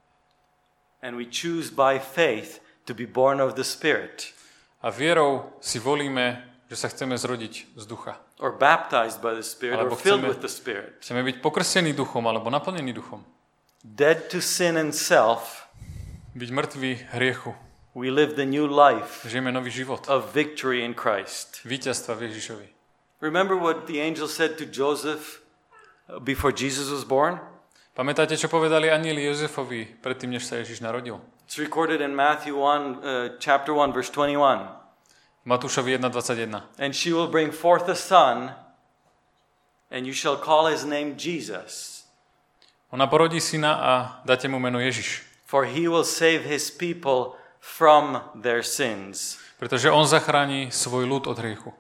And we choose by faith to be born of the Spirit. A vierou si volíme, že sa chceme zrodiť z ducha. Or baptized by the Spirit, or filled with the Spirit. Chceme byť pokrstení duchom, alebo naplnení duchom. Dead to sin and self. Byť mŕtvi hriechu. We live the new life. Žijeme nový život. Of victory in Christ. Víťazstva v Ježišovi. Remember what the angel said to Joseph before Jesus was born? Pamätáte, čo povedali anjeli Jozefovi predtým, než sa Ježiš narodil? It's recorded in Matthew 1, chapter 1, verse 21. Matúšovi 1:21. And she will bring forth a son, and you shall call his name Jesus. Ona porodí syna a dáte mu meno Ježiš. For he will save his people from their sins. Pretože on zachráni svoj ľud od hriechu.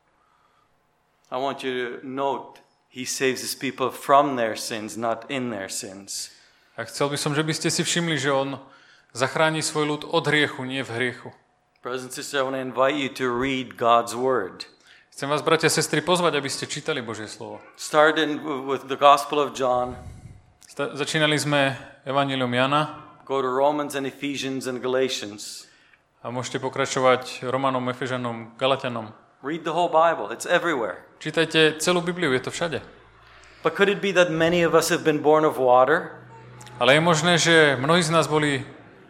I want you to note, he saves his people from their sins, not in their sins. A chcel by som, že by ste si všimli, že on zachráni svoj ľud od hriechu, nie v hriechu. Brothers and sisters, I want to invite you to read God's word. Chcem vás, bratia a sestry, pozvať, aby ste čítali Božie slovo. Start with the Gospel of John. Začínali sme Evanjeliom Jana. Go to Romans and Ephesians and Galatians. A môžete pokračovať Romanom, Efežanom, Galatianom. Read the whole Bible. It's everywhere. Čítajte celú Bibliu, je to všade. But could it be that many of us have been born of water? Ale je možné, že mnohí z nás boli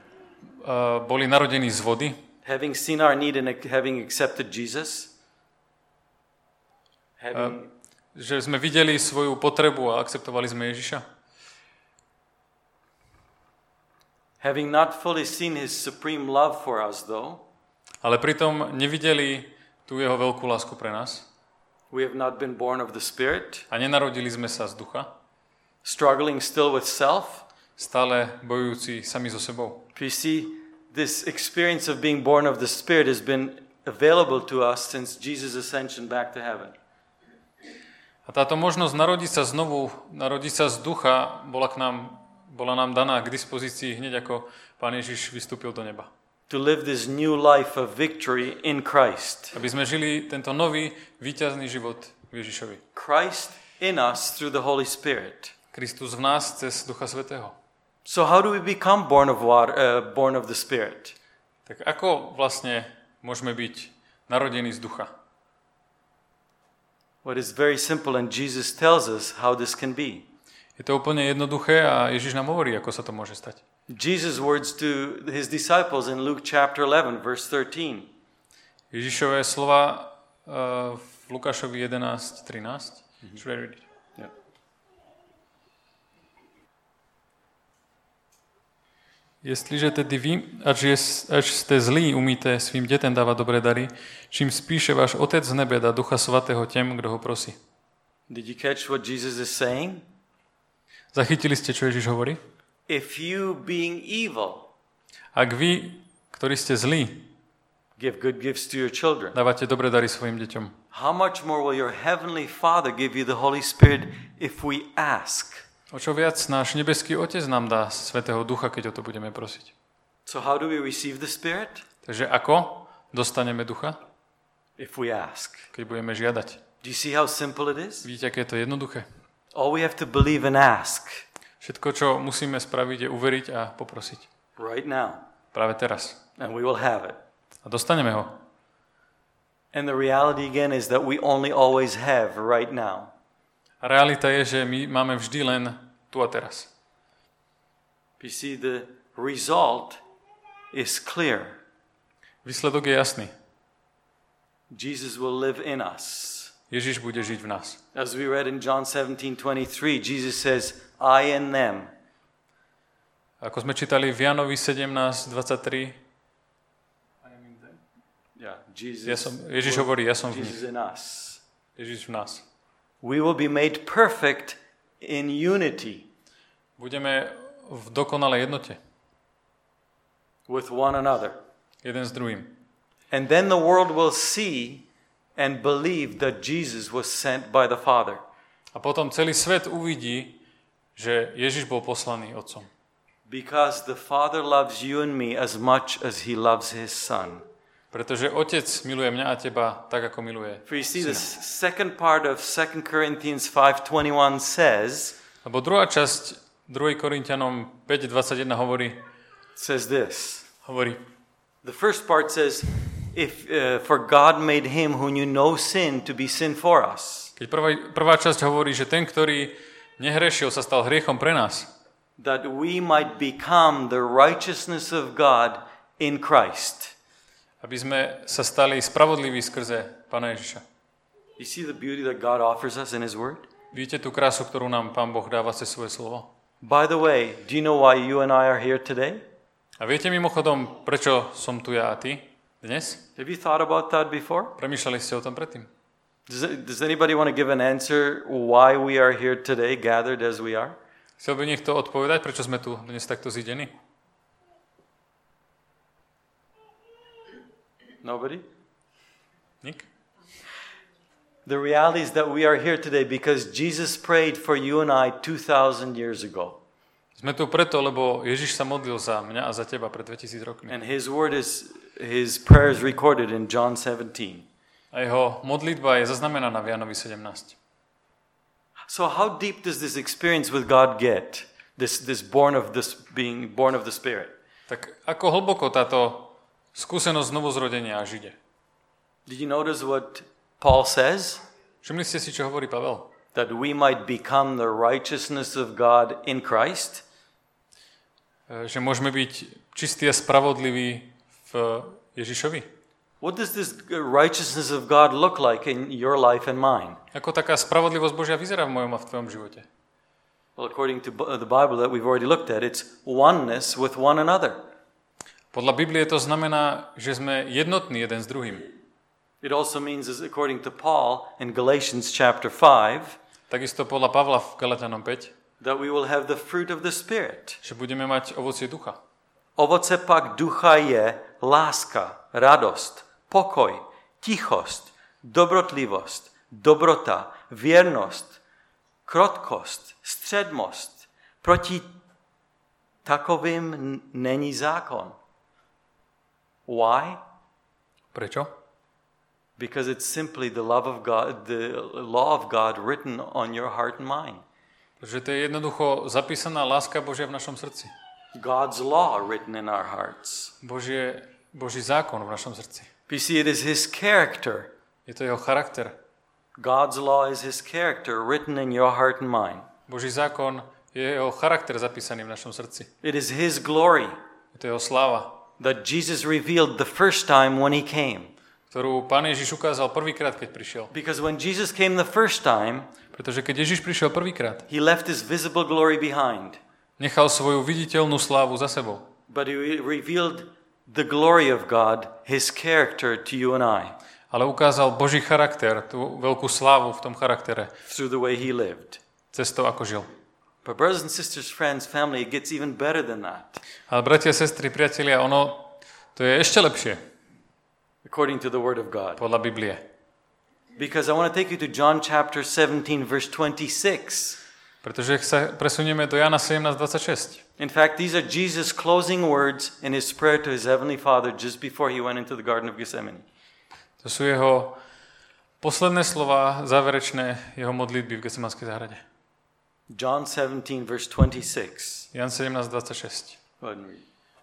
narodení z vody. Having seen our need and having accepted Jesus? Že sme videli svoju potrebu a akceptovali sme Ježiša. Having not fully seen his supreme love for us, though. Ale pritom nevideli tú jeho veľkú lásku pre nás. We have not been born of the Spirit. A nenarodili sme sa z ducha. Struggling still with self. Stále bojujúci sami so sebou. You see, this experience of being born of the Spirit has been available to us since Jesus' ascension back to heaven. A táto možnosť narodiť sa z ducha bola nám daná k dispozícii hneď ako Pán Ježiš vystúpil do neba. To live this new life of victory in Christ. Aby sme žili tento nový víťazný život v Ježišovi. Christ in us through the Holy Spirit. Kristus v nás cez Ducha Svätého. So how do we become born of the Spirit? Tak ako vlastne môžeme byť narodení z ducha? Well, it is very simple and Jesus tells us how this can be. Je to úplne jednoduché a Ježiš nám hovorí, ako sa to môže stať. Jesus' words to his disciples in Luke chapter 11 verse 13. Ježišové slova v Lukášovi 11:13. Should I read it? Yeah. Jestliže tedy vy, ač ste zlí, umíte svým detem dávať dobré dary, čím spíše váš Otec z nebe dá Ducha Svatého tém, kto ho prosí. Did you catch what Jesus is saying? Zachytili ste, čo Ježiš hovorí? If you being evil Ak vy, ktorí ste zlí, give good gifts to your children, dávate dobré dary svojim deťom, how much more will your heavenly Father give you the Holy Spirit if we ask? o čo viac náš nebeský Otec nám dá Svätého Ducha, keď o to budeme prosiť. So how do we receive the Spirit? Takže ako dostaneme Ducha? If we ask. Keď budeme žiadať. Do you see how simple it is? Vidíte, aké je to jednoduché? All we have to believe and ask Všetko, čo musíme spraviť, je uveriť a poprosiť. right now, Práve teraz. and we will have it. A dostaneme ho. And the reality again is that we only always have right now. A realita je, že my máme vždy len tu a teraz. You see, the result is clear. Výsledok je jasný. Jesus will live in us. Ježiš bude žiť v nás. As we read in John 17:23, Jesus says, I and them. Ako sme čítali v Jánovi 17:23, Yeah, Jesus. Ježiš hovorí, ja som v nich. Jesus in us. Ježiš v nás. We will be made perfect in unity Budeme v dokonalej jednote. with one another. Jeden s druhým. And then the world will see and believe that Jesus was sent by the Father. A potom celý svet uvidí, že Ježiš bol poslaný Otcom. Because the Father loves you and me as much as he loves his Son. Pretože Otec miluje mňa a teba tak, ako miluje For you see, the Syna. second part of 2 Corinthians 5:21 says, Lebo druhá časť 2. Korinťanom 5:21 says this. hovorí, The first part says, for God made him who knew no sin to be sin for us, keď prvá časť hovorí, že ten, ktorý nehrešil, sa stal hriechom pre nás, that we might become the righteousness of God in Christ. aby sme sa stali spravodliví skrze Pána Ježiša. You see the beauty that God offers us in his word? Vidíte tú krásu, ktorú nám Pán Boh dáva cez svoje slovo? By the way, do you know why you and I are here today? A viete mimochodom, prečo som tu ja a ty dnes? Have you thought about that before? Premýšľali ste o tom predtým? Does anybody want to give an answer why we are here today, gathered as we are? Chcel by niekto odpovedať, prečo sme tu dnes takto zidení? Nobody? Nik? The reality is that we are here today because Jesus prayed for you and I 2,000 years ago. Sme tu preto, lebo Ježiš sa modlil za mňa a za teba pred 2000 rokmi. And his prayer is recorded in John 17. A jeho modlitba je zaznamenaná v Jánovi 17. So how deep does this experience with God get? This being born of the Spirit. Tak ako hlboko táto skúsenosť novozrodenia až ide? Did you notice what Paul says? Všimli ste si, čo hovorí Pavel? That we might become the righteousness of God in Christ. Že môžeme byť čistí a spravodliví v Ježišovi? What does this righteousness of God look like in your life and mine? Ako taká spravodlivosť Božia vyzerá v mojom a v tvojom živote? Well, according to the Bible that we've already looked at, it's oneness with one another. Podľa Biblie to znamená, že sme jednotní jeden s druhým. It also means, as according to Paul in Galatians chapter 5, Takisto podľa Pavla v Galatianom 5, that we will have the fruit of the Spirit. že budeme mať ovocie ducha. Ovoce pak ducha je láska, radost, pokoj, tichost, dobrotlivost, dobrota, věrnost, krotkost, středmost. Proti takovým není zákon. Why? Prečo? Because it's simply the love of God, the law of God written on your heart and mind. Pretože to je jednoducho zapísaná láska Božia v našom srdci. God's law written in our hearts. Boží zákon v našom srdci. You see, it is his character. Je to jeho charakter. God's law is his character written in your heart and mind. Boží zákon je jeho charakter zapísaný v našom srdci. It is his glory Je to jeho sláva, that Jesus revealed the first time when he came. ktorú Pán Ježiš ukázal prvýkrát, keď prišiel. Because when Jesus came the first time, Pretože keď Ježiš prišiel prvýkrát, he left his visible glory behind. nechal svoju viditeľnú slávu za sebou. But he revealed the glory of God, his character to you and I. Ale ukázal Boží charakter, tú veľkú slávu v tom charaktere, Through the way he lived. cestou ako žil. But brothers and sisters, friends, family, it gets even better than that. Ale bratia, sestry, priatelia, to je ešte lepšie, According to the word of God. podľa Biblie. Because I want to take you to John chapter 17, verse 26. Pretože sa presunieme do Jana 17:26. In fact, these are Jesus' closing words in his prayer to his heavenly Father just before he went into the Garden of Gethsemane. To sú jeho posledné slova, záverečné jeho modlitby v Getsemanskej záhrade. John 17, verse 26. Jan 17:26. Go ahead and read.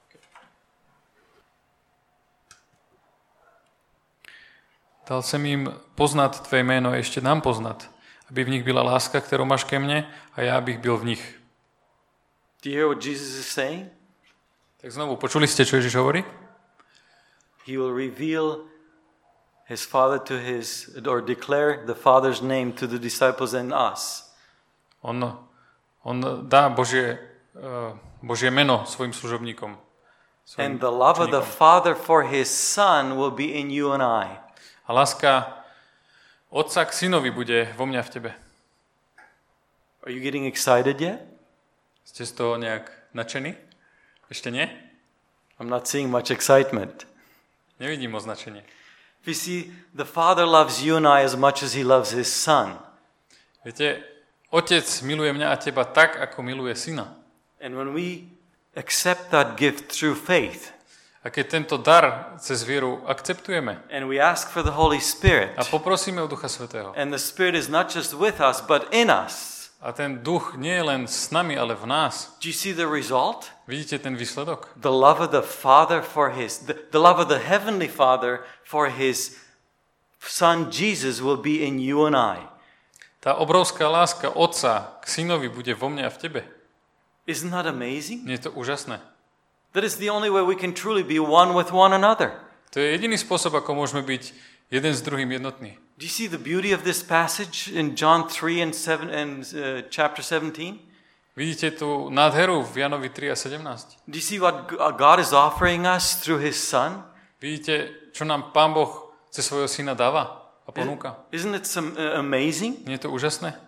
Dal som im poznat tvé jméno, ešte nám poznat, aby v nich byla láska, ktorú máš ke mne, a ja bych byl v nich. Do you hear what Jesus is saying? Tak znovu, počuli ste, čo Ježiš hovorí? He will reveal his Father to or declare the Father's name to the disciples and us. On dá Božie meno svojim služobníkom. And the love of the Father for his Son will be in you and I. A láska Otca k synovi bude vo mňa v tebe. Are you getting excited yet? Ste z toho nejak nadšení? Ešte nie? I'm not seeing much excitement. Nevidím označenie. You see, the Father loves you and I as much as he loves his Son. Viete, Otec miluje mňa a teba tak, ako miluje syna. And when we accept that gift through faith, A keď tento dar cez vieru akceptujeme and we ask for the Holy Spirit, a poprosíme o Ducha Svätého, and the Spirit is not just with us, but in us, a ten duch nie je len s nami, ale v nás, do you see the result? vidíte ten výsledok? The love of the Father for the love of the Heavenly Father for his Son Jesus will be in you and I. Tá obrovská láska Otca k synovi bude vo mne a v tebe. Isn't that amazing? Nie je to úžasné? That is the only way we can truly be one with one another. To je jediný spôsob, ako môžeme byť jeden s druhým jednotní. Do you see the beauty of this passage in John 3 and chapter 17? Vidíte tú nádheru v Janovi 3 a 17? Do you see what God is offering us through his Son? Vidíte, čo nám Pán Boh cez svojho syna dáva a ponúka? Isn't it amazing? Nie je to úžasné?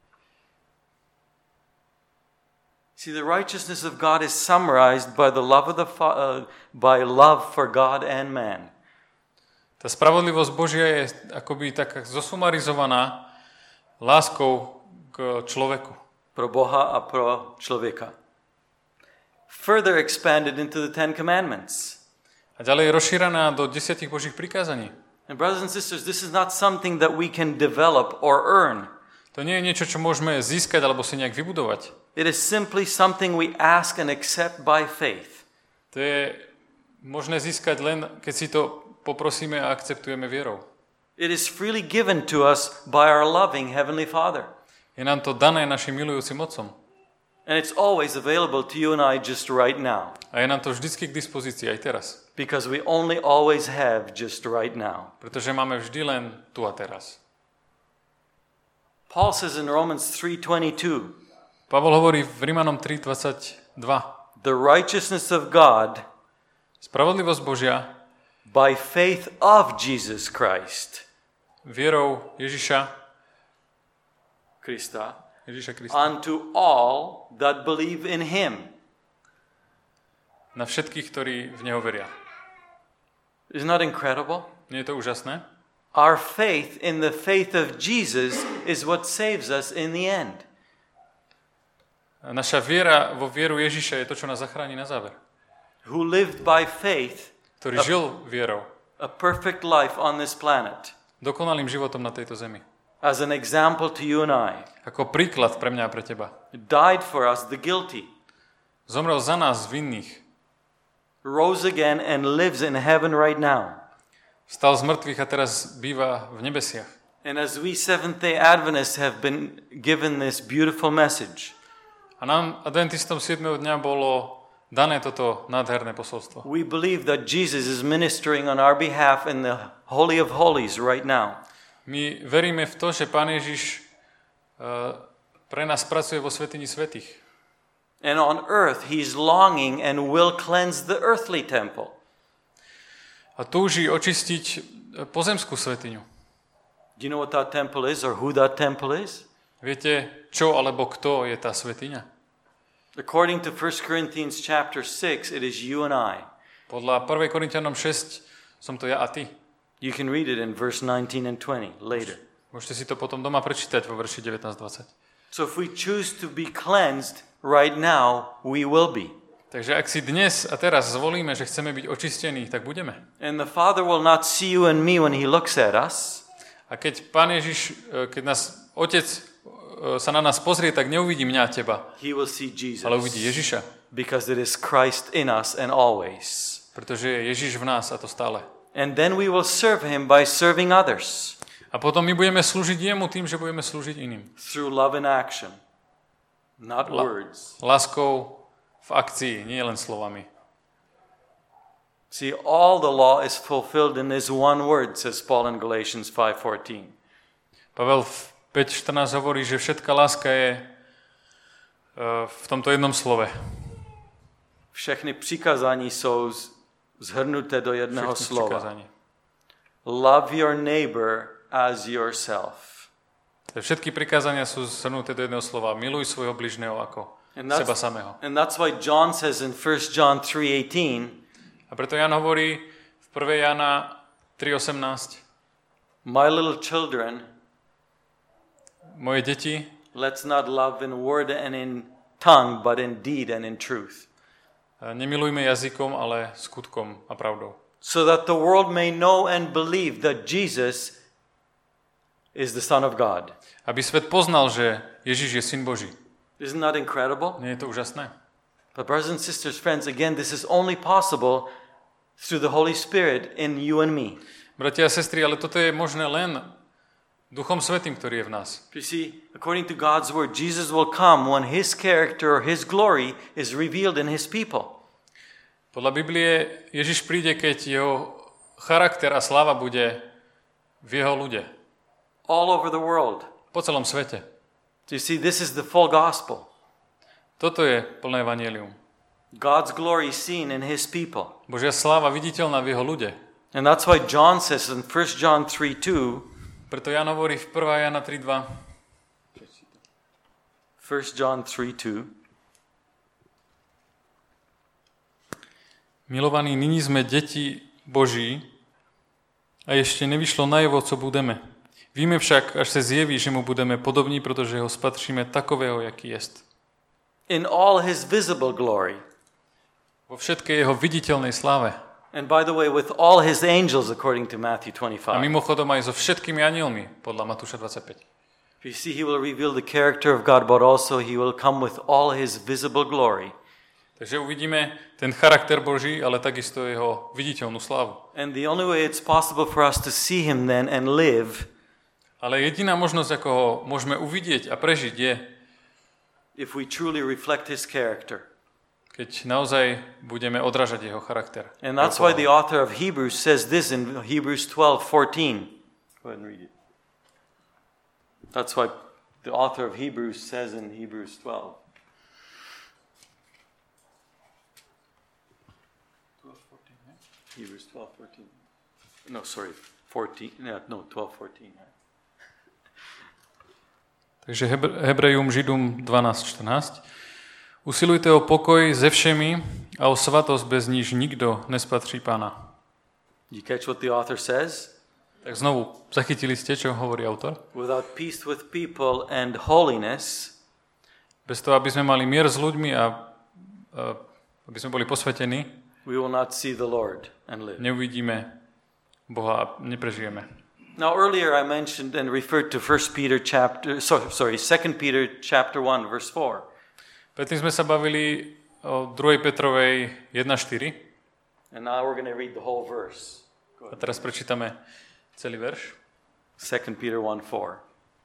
See, the righteousness of God is summarized by the love of by love for God and man. Tá spravodlivosť Božia je akoby taká zosumarizovaná láskou k človeku. Pro Boha a pro človeka. Further expanded into the 10 commandments. A ďalej je rozšírená do 10 Božích prikázaní. And brothers and sisters, this is not something that we can develop or earn. To nie je niečo, čo môžeme získať alebo si nejak vybudovať. It is simply something we ask and accept by faith. To je možné získať len, keď si to poprosíme a akceptujeme vierou. It is freely given to us by our loving Heavenly Father. Je nám to dané našim milujúcim Otcom. And it's always available to you and I just right now. A je nám to vždycky k dispozícii aj teraz. Because we only always have just right now. Pretože máme vždy len tu a teraz. Paul says in Romans 3:22, Pavol hovorí v Rimanom 3:22. the righteousness of God Spravodlivosť Božia by faith of Jesus Christ. Vierou Ježiša Krista. Krista. Unto all that believe in him. Na všetkých, ktorí v Neho veria. Isn't that incredible? Nie je to úžasné? Our faith in the faith of Jesus is what saves us in the end. Naša viera vo vieru Ježiša je to, čo nás zachráni na záver. Who lived by faith Ktorý žil vierou. a perfect life on this planet. Dokonalým životom na tejto zemi. As an example to you and I. Ako príklad pre mňa a pre teba. Died for us, the guilty. Zomrel za nás vinných. Rose again and lives in heaven right now. Vstal z mŕtvych a teraz býva v nebesiach. And as we Seventh-day Adventists have been given this beautiful message. A nám, adventistom 7. dňa, bolo dané toto nádherné posolstvo. We believe that Jesus is ministering on our behalf in the Holy of Holies right now. My veríme v to, že Pán Ježiš pre nás pracuje vo svätyni svätých. And on earth he's longing and will cleanse the earthly temple. A túži očistiť pozemskú svätyňu. Do you know what that temple is or who that temple is? Viete, čo alebo kto je tá svätyňa? According to 1 Corinthians chapter 6, it is you and I. Podľa 1. Korinťanom 6 som to ja a ty. You can read it in verse 19 and 20 later. Môžete si to potom doma prečítať vo verši 19-20. So if we choose to be cleansed right now, we will be. Takže ak si dnes a teraz zvolíme, že chceme byť očistení, tak budeme. And the Father will not see you and me when he looks at us. A keď Pán Ježiš, keď nás Otec sa na nás pozrie, tak neuvidí mňa a teba, He will see Jesus. ale uvidí Ježiša. Because it is Christ in us and always. Pretože je Ježiš v nás a to stále. And then we will serve him by serving others. A potom my budeme slúžiť jemu tým, že budeme slúžiť iným. Through love and action. Not words. Láskou v akcii, nie len slovami. See, all the law is fulfilled in this one word, says Paul in Galatians 5:14. Pavel v 5.14 hovorí, že všetká láska je v tomto jednom slove. Všechny přikázání jsou zhrnuté do jedného Všetky slova. přikázania. Love your neighbor as yourself. Všetky prikázania sú zhrnuté do jedného slova. Miluj svojho bližného ako seba samého. And that's why John says in 1 John 3:18, A preto Jan hovorí v 1. Jana 3.18: my little children, Moje deti, let's not love in word and in tongue, but in deed and in truth. nemilujme jazykom, ale skutkom a pravdou. So that the world may know and believe that Jesus is the Son of God. Aby svet poznal, že Ježiš je Syn Boží. Isn't that incredible? Nie je to úžasné? But brothers and sisters, friends, again, this is only possible through the Holy Spirit in you and me. Bratia a sestry, ale toto je možné len Duchom Svätým, ktorý je v nás. You see, according to God's word, Jesus will come when his character or his glory is revealed in his people. Podľa Biblie Ježiš príde, keď jeho charakter a sláva bude v jeho ľude. All over the world. Po celom svete. You see, this is the full gospel. Toto je plné evanjelium. God's glory seen in his people. Božia sláva viditeľná v jeho ľude. And that's why John says in 1 John 3:2, Preto Jan hovorí v 1. Jana 3.2. 1 John 3:2, Milovaní, nyní sme deti Boží a ešte nevyšlo najevo, co budeme. Víme však, až sa zjeví, že mu budeme podobní, pretože ho spatříme takového, jaký jest. in all his visible glory. Vo všetkej jeho viditeľnej sláve. And by the way, with all his angels, according to Matthew A 25. mimochodom aj so všetkými anielmi, podľa Matúša 25. You see, he will reveal the character of God, but also he will come with all his visible glory. Takže uvidíme ten charakter Boží, ale takisto jeho viditeľnú slávu. And the only way it's possible for us to see him then and live, Ale jediná možnosť, ako ho môžeme uvidieť a prežiť, je, if we truly reflect his character. keď naozaj budeme odrážať jeho charakter. And that's why the author of Hebrews says this in Hebrews 12:14. Go ahead and read it. That's why the author of Hebrews says in Hebrews 12. Hebrews 12:14. No, sorry, 14. No, 12:14. Takže Hebrejom, Židom 12.14. Usilujte o pokoj se všemi a o svatosť, bez níž nikto nespatří Pána. You catch what the author says? Tak znovu, zachytili ste, čo hovorí autor? Without peace with people and holiness, Bez toho, aby sme mali mier s ľuďmi a aby sme boli posvetení, we will not see the Lord and live. neuvidíme Boha a neprežijeme. Now earlier I mentioned and referred to 2 Peter chapter 2 Peter chapter 1 verse 4. Predtým sme sa bavili o 2. Petrovej 1:4. And now we're going to read the whole verse. A teraz prečítame celý verš. 2 Peter 1:4.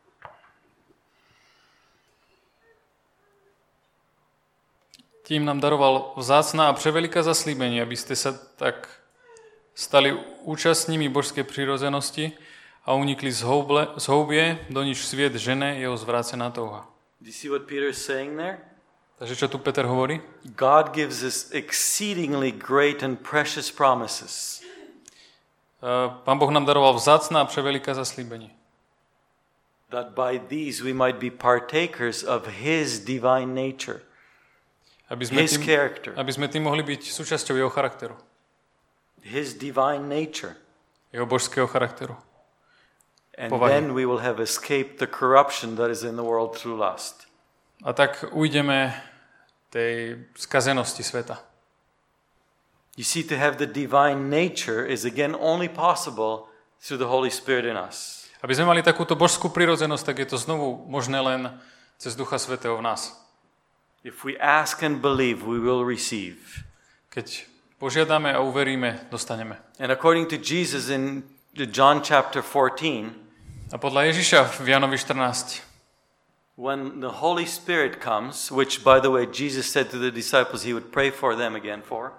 Tým nám daroval vzácna a preveľká zaslíbenie, aby ste sa tak stali účastními božskej prirodzenosti a unikli z houbie, do nič sviet žene jeho zvrácená touha. Do you see what Peter is saying there? Takže čo tu Peter hovorí? God gives us exceedingly great and precious promises. Pán Boh nám daroval vzácna a preveľká zaslíbenie. That by these we might be partakers of his divine nature. Aby sme tým mohli byť súčasťou jeho charakteru. His divine nature. Jeho božského charakteru. And then we will have escaped the corruption that is in the world through lust. A tak ujdeme tej skazenosti sveta. You see, to have the divine nature is again only possible through the Holy Spirit in us. Aby sme mali takúto božskú prirodzenosť, tak je to znovu možné len cez Ducha Svätého v nás. If we ask and believe, we will receive. Keď požiadame a uveríme, dostaneme. And according to Jesus in John chapter 14, a podľa Ježiša v Jánovi 14, when the Holy Spirit comes, which by the way Jesus said to the disciples he would pray for them again for.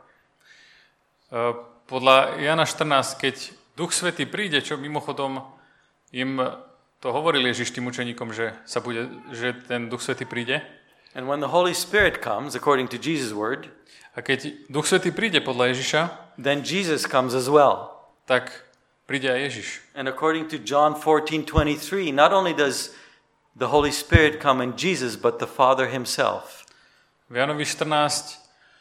Podľa Jana 14, keď Duch Svätý príde, čo mimochodom im to hovoril Ježiš tým učeníkom, že ten Duch Svätý príde. And when the Holy Spirit comes, according to Jesus' word, a keď Duch Svätý príde podľa Ježiša, then Jesus comes as well. Tak príde aj Ježiš. And according to John 14:23, not only does the Holy Spirit come in Jesus, but the Father himself. V Jánovi 14,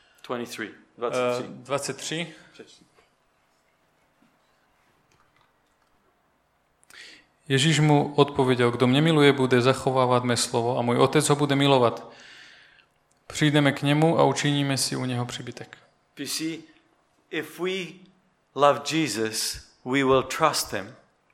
23. Ježiš mu odpovedal, kto mne miluje, bude zachovávať mé slovo a môj otec ho bude milovať. Prídeme k nemu a učiníme si u neho príbytek. You see, if we love Jesus, we will trust him.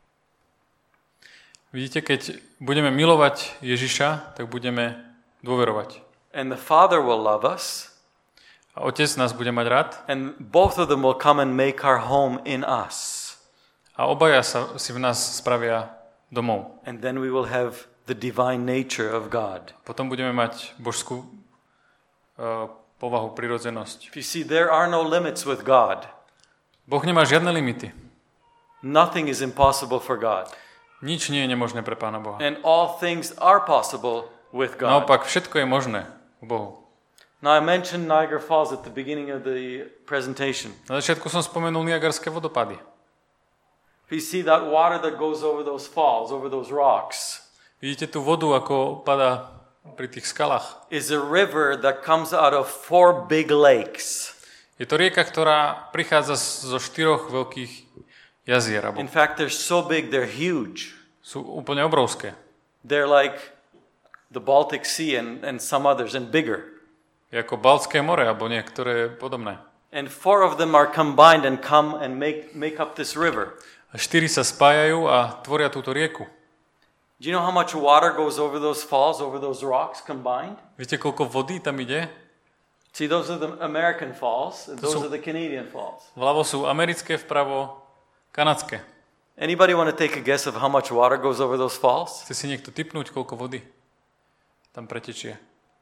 Vidíte, keď budeme milovať Ježiša, tak budeme dôverovať. And the Father will love us. A Otec nás bude mať rád. And both of them will come and make our home in us. A obaja si v nás spravia domov. And then we will have the divine nature of God. Potom budeme mať božskú povahu, prirodzenosť. You see, there are no limits with God. Boh nemá žiadne limity. Nothing is impossible for God. Nič nie je nemožné pre Pána Boha. And all things are possible with God. Naopak, všetko je možné u Bohu. Now I mentioned Niagara Falls at the beginning of the presentation. Na začiatku som spomenul Niagarské vodopády. You see that water that goes over those falls, over those rocks. Vidíte tú vodu, ako padá pri tých skalách. Is a river that comes out of 4 big lakes. Je to rieka, ktorá prichádza zo 4 veľkých jazier. In fact, they're so big, they're huge. Sú úplne obrovské. They're like the Baltic Sea and some others and bigger. Je ako Baltské more alebo niektoré podobné. And 4 of them are combined and come and make up this river. A 4 sa spájajú a tvoria túto rieku. Do you know how much water goes over those falls, over those rocks combined? Viete, koľko vody tam ide? See, those are the American falls, and those are the Canadian falls. Vľavo sú americké, vpravo kanadské. Anybody want to take a guess of how much water goes over those falls? Chce si niekto tipnúť, koľko vody tam pretečie?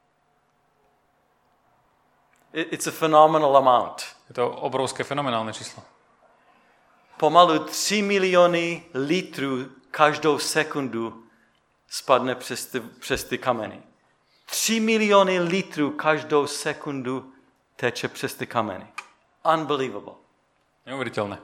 It's a phenomenal amount. Je to obrovské, fenomenálne číslo. Pomalu 3 milióny litrů každou sekundu spadne přes ty kameny. 3 milióny litrů každou sekundu teče přes ty kameny. Unbelievable. Neuveriteľné.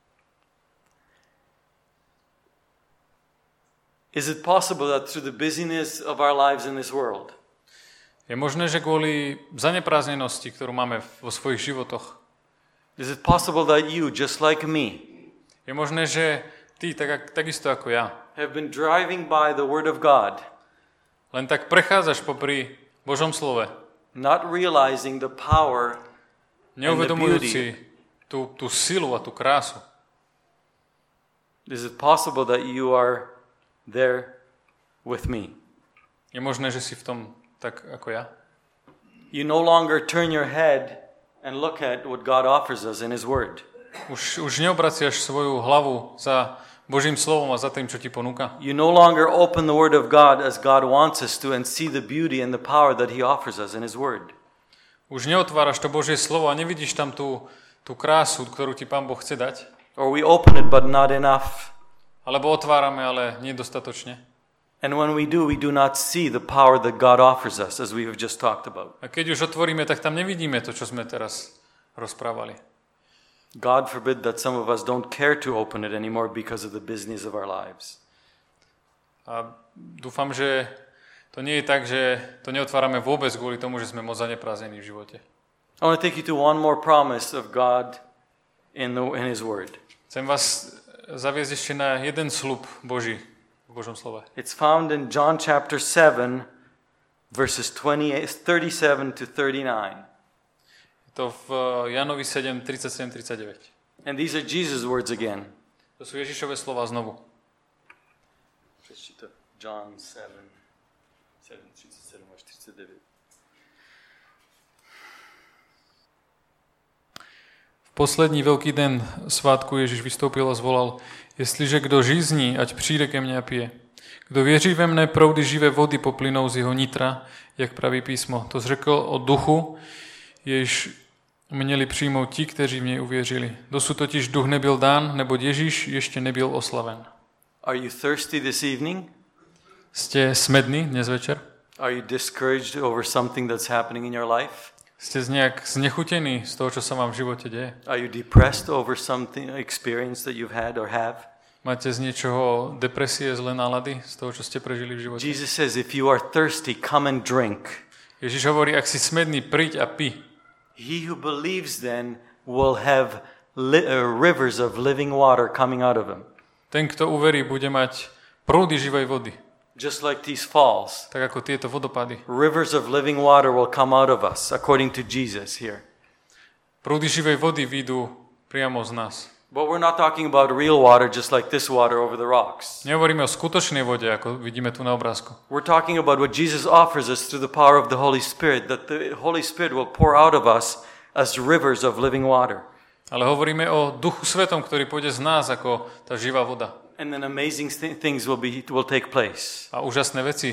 Is it possible that through the busyness of our lives in this world, je možné, že kvôli zaneprázdnenosti, ktorú máme vo svojich životoch, is it possible that you, just like me, je možné, že ty, takisto ako ja, have been driving by the Word of God, len tak prechádzaš popri Božom slove, not realizing the power neuvedomujúci tú silu a tú krásu. Is it possible that you are there with me? Je možné, že si v tom tak ako ja? You no longer turn your head and look at what God offers us in His Word. Už neobraciaš svoju hlavu za Božím slovom a za tým, čo ti ponúka. You no longer open the Word of God as God wants us to and see the beauty and the power that He offers us in His Word. Už neotváraš to Božie slovo a nevidíš tam tú krásu, ktorú ti Pán Boh chce dať. Or we open it but not enough. Alebo otvárame, ale nedostatočne. And when we do not see the power that God offers us, as we have just talked about. A keď už otvoríme, tak tam nevidíme to, čo sme teraz rozprávali. God forbid that some of us don't care to open it anymore because of the business of our lives. A dúfam, že to nie je tak, že to neotvárame vôbec kvôli tomu, že sme moc zaneprázdnení v živote. I want to take you to one more promise of God in His Word. Chcem vás zaviesť ešte na jeden sľub Boží v Božom slove. It's found in John chapter 7, verses 37 to 39. Je to v Jánovi 7, 37-39. And these are Jesus' words again. To sú Ježišove slova znovu. John 7, 37 až 39. V poslední veľký den svátku Ježíš vystoupil a zvolal: Jestliže kdo žízní, ať přijde ke mně a pije. Kdo věří ve mne, proudy živé vody poplynou z jeho nitra, jak praví písmo. To řekl o duchu, jež měli přijmout ti, kteří v něj uvěřili. Dosud totiž duch nebyl dán, neboť Ježíš ještě nebyl oslaven. Are you thirsty this evening? Ste smední dnes večer? Are you discouraged over something that's happening in your life? Ste nejak znechutení z toho, čo sa vám v živote deje? Are you depressed over something experience that you've had or have? Máte z niečoho depresie, zlé nálady, z toho, čo ste prežili v živote? Jesus says, if you are thirsty, come and drink. Ježiš hovorí, ak si smedný, príď a pí. He who believes then will have rivers of living water coming out of him. Ten, kto uverí, bude mať prúdy živej vody. Just like these falls. Tak ako tieto vodopády. Rivers of living water will come out of us, according to Jesus here. Prúdy živej vody výjdu priamo z nás. But we're not talking about real water just like this water over the rocks. Nehovoríme o skutočnej vode, ako vidíme tu na obrázku. We're talking about what Jesus offers us through the power of the Holy Spirit, that the Holy Spirit will pour out of us as rivers of living water. Ale hovoríme o Duchu Svetom, ktorý pôjde z nás ako tá živá voda. And then amazing things will take place. A úžasné veci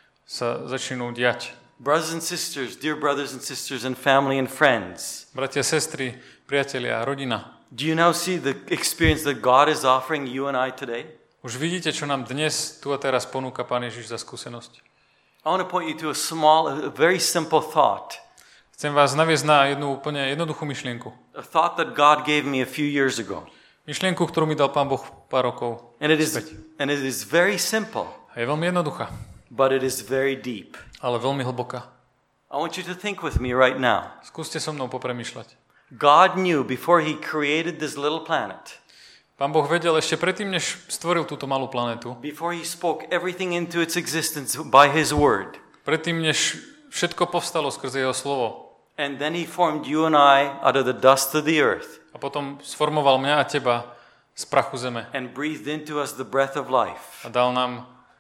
sa začnú diať. Brothers and sisters, dear brothers and sisters and family and friends. Bratia, sestry, priatelia, rodina. Do you now see the experience that God is offering you and I today? Už vidíte, čo nám dnes tu a teraz ponúka Pán Ježiš za skúsenosť? I want to point you to a very simple thought. Chcem vás naviesť na jednu úplne jednoduchú myšlienku. A thought that God gave me a few years ago. Myšlienku, ktorú mi dal Pán Boh pár rokov. And it is very simple. A je veľmi jednoduchá. But it is very deep. Ale veľmi hlboká. I want you to think with me right now. Skúste so mnou popremýšľať. God knew before He created this little planet. Pán Boh vedel ešte predtým, než stvoril túto malú planetu. Before He spoke everything into its existence by His word. Predtým, než všetko povstalo skrze Jeho slovo. And then He formed you and I out of the dust of the earth. A potom sformoval mňa a teba z prachu zeme. And breathed into us the breath of life. A dal nám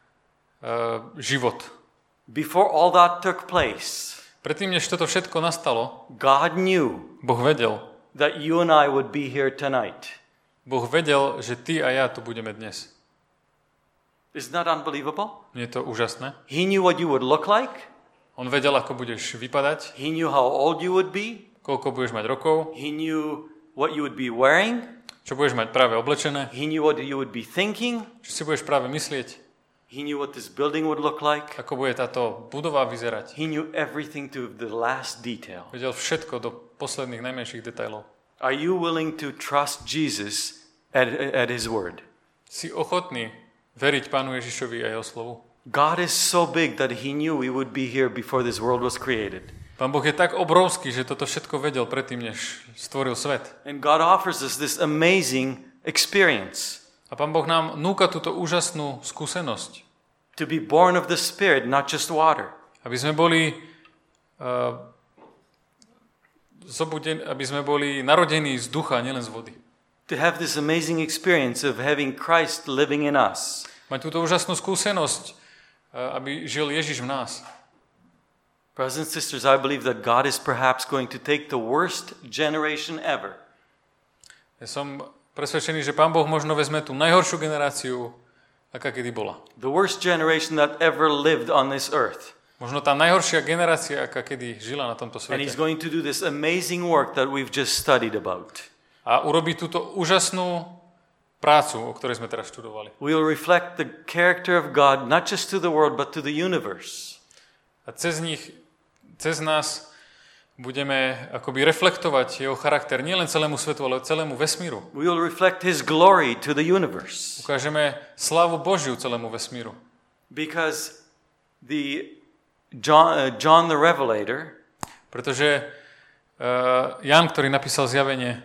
život. Before all that took place, predtým, než toto všetko nastalo, God knew Boh vedel, that you and I would be here tonight. Boh vedel, že ty a ja tu budeme dnes. Isn't that unbelievable? Nie je to úžasné? He knew what you would look like. On vedel, ako budeš vypadať. He knew how old you would be. Koľko budeš mať rokov. He knew what you would be wearing. Čo budeš mať práve oblečené. He knew what you would be thinking. Čo si budeš práve myslieť. He knew what this building would look like. Ako bude táto budova vyzerať. He knew everything to the last detail. Vedel všetko do posledných najmenších detailov. Are you willing to trust Jesus at His word? Si ochotný veriť Pánu Ježišovi a Jeho slovu? God is so big that He knew we would be here before this world was created. Pán Boh je tak obrovský, že toto všetko vedel predtým, než stvoril svet. And God offers us this amazing experience. A Pán Boh nám núka túto úžasnú skúsenosť. To be born of the Spirit, not just water. Aby sme boli narodení z ducha, nielen z vody. To have this amazing experience of having Christ living in us. Mať túto úžasnú skúsenosť, aby žil Ježiš v nás. Brothers and sisters, I believe that God is perhaps going to take the worst generation ever. Ja som presvedčený, že Pán Boh možno vezme tú najhoršiu generáciu, aká kedy bola. The worst generation that ever lived on this earth. Možno tá najhoršia generácia, aká kedy žila na tomto And he's svete. going to do this amazing work that we've just studied about. A urobí túto úžasnú prácu, o ktorej sme teraz študovali. We will reflect the character of God not just to the world but to the universe. A cez nás budeme akoby reflektovať jeho charakter nielen celému svetu, ale celému vesmíru. We will reflect his glory to the universe. Ukážeme slávu Božiu celému vesmíru. Because John the Revelator Pretože Ján, ktorý napísal Zjavenie,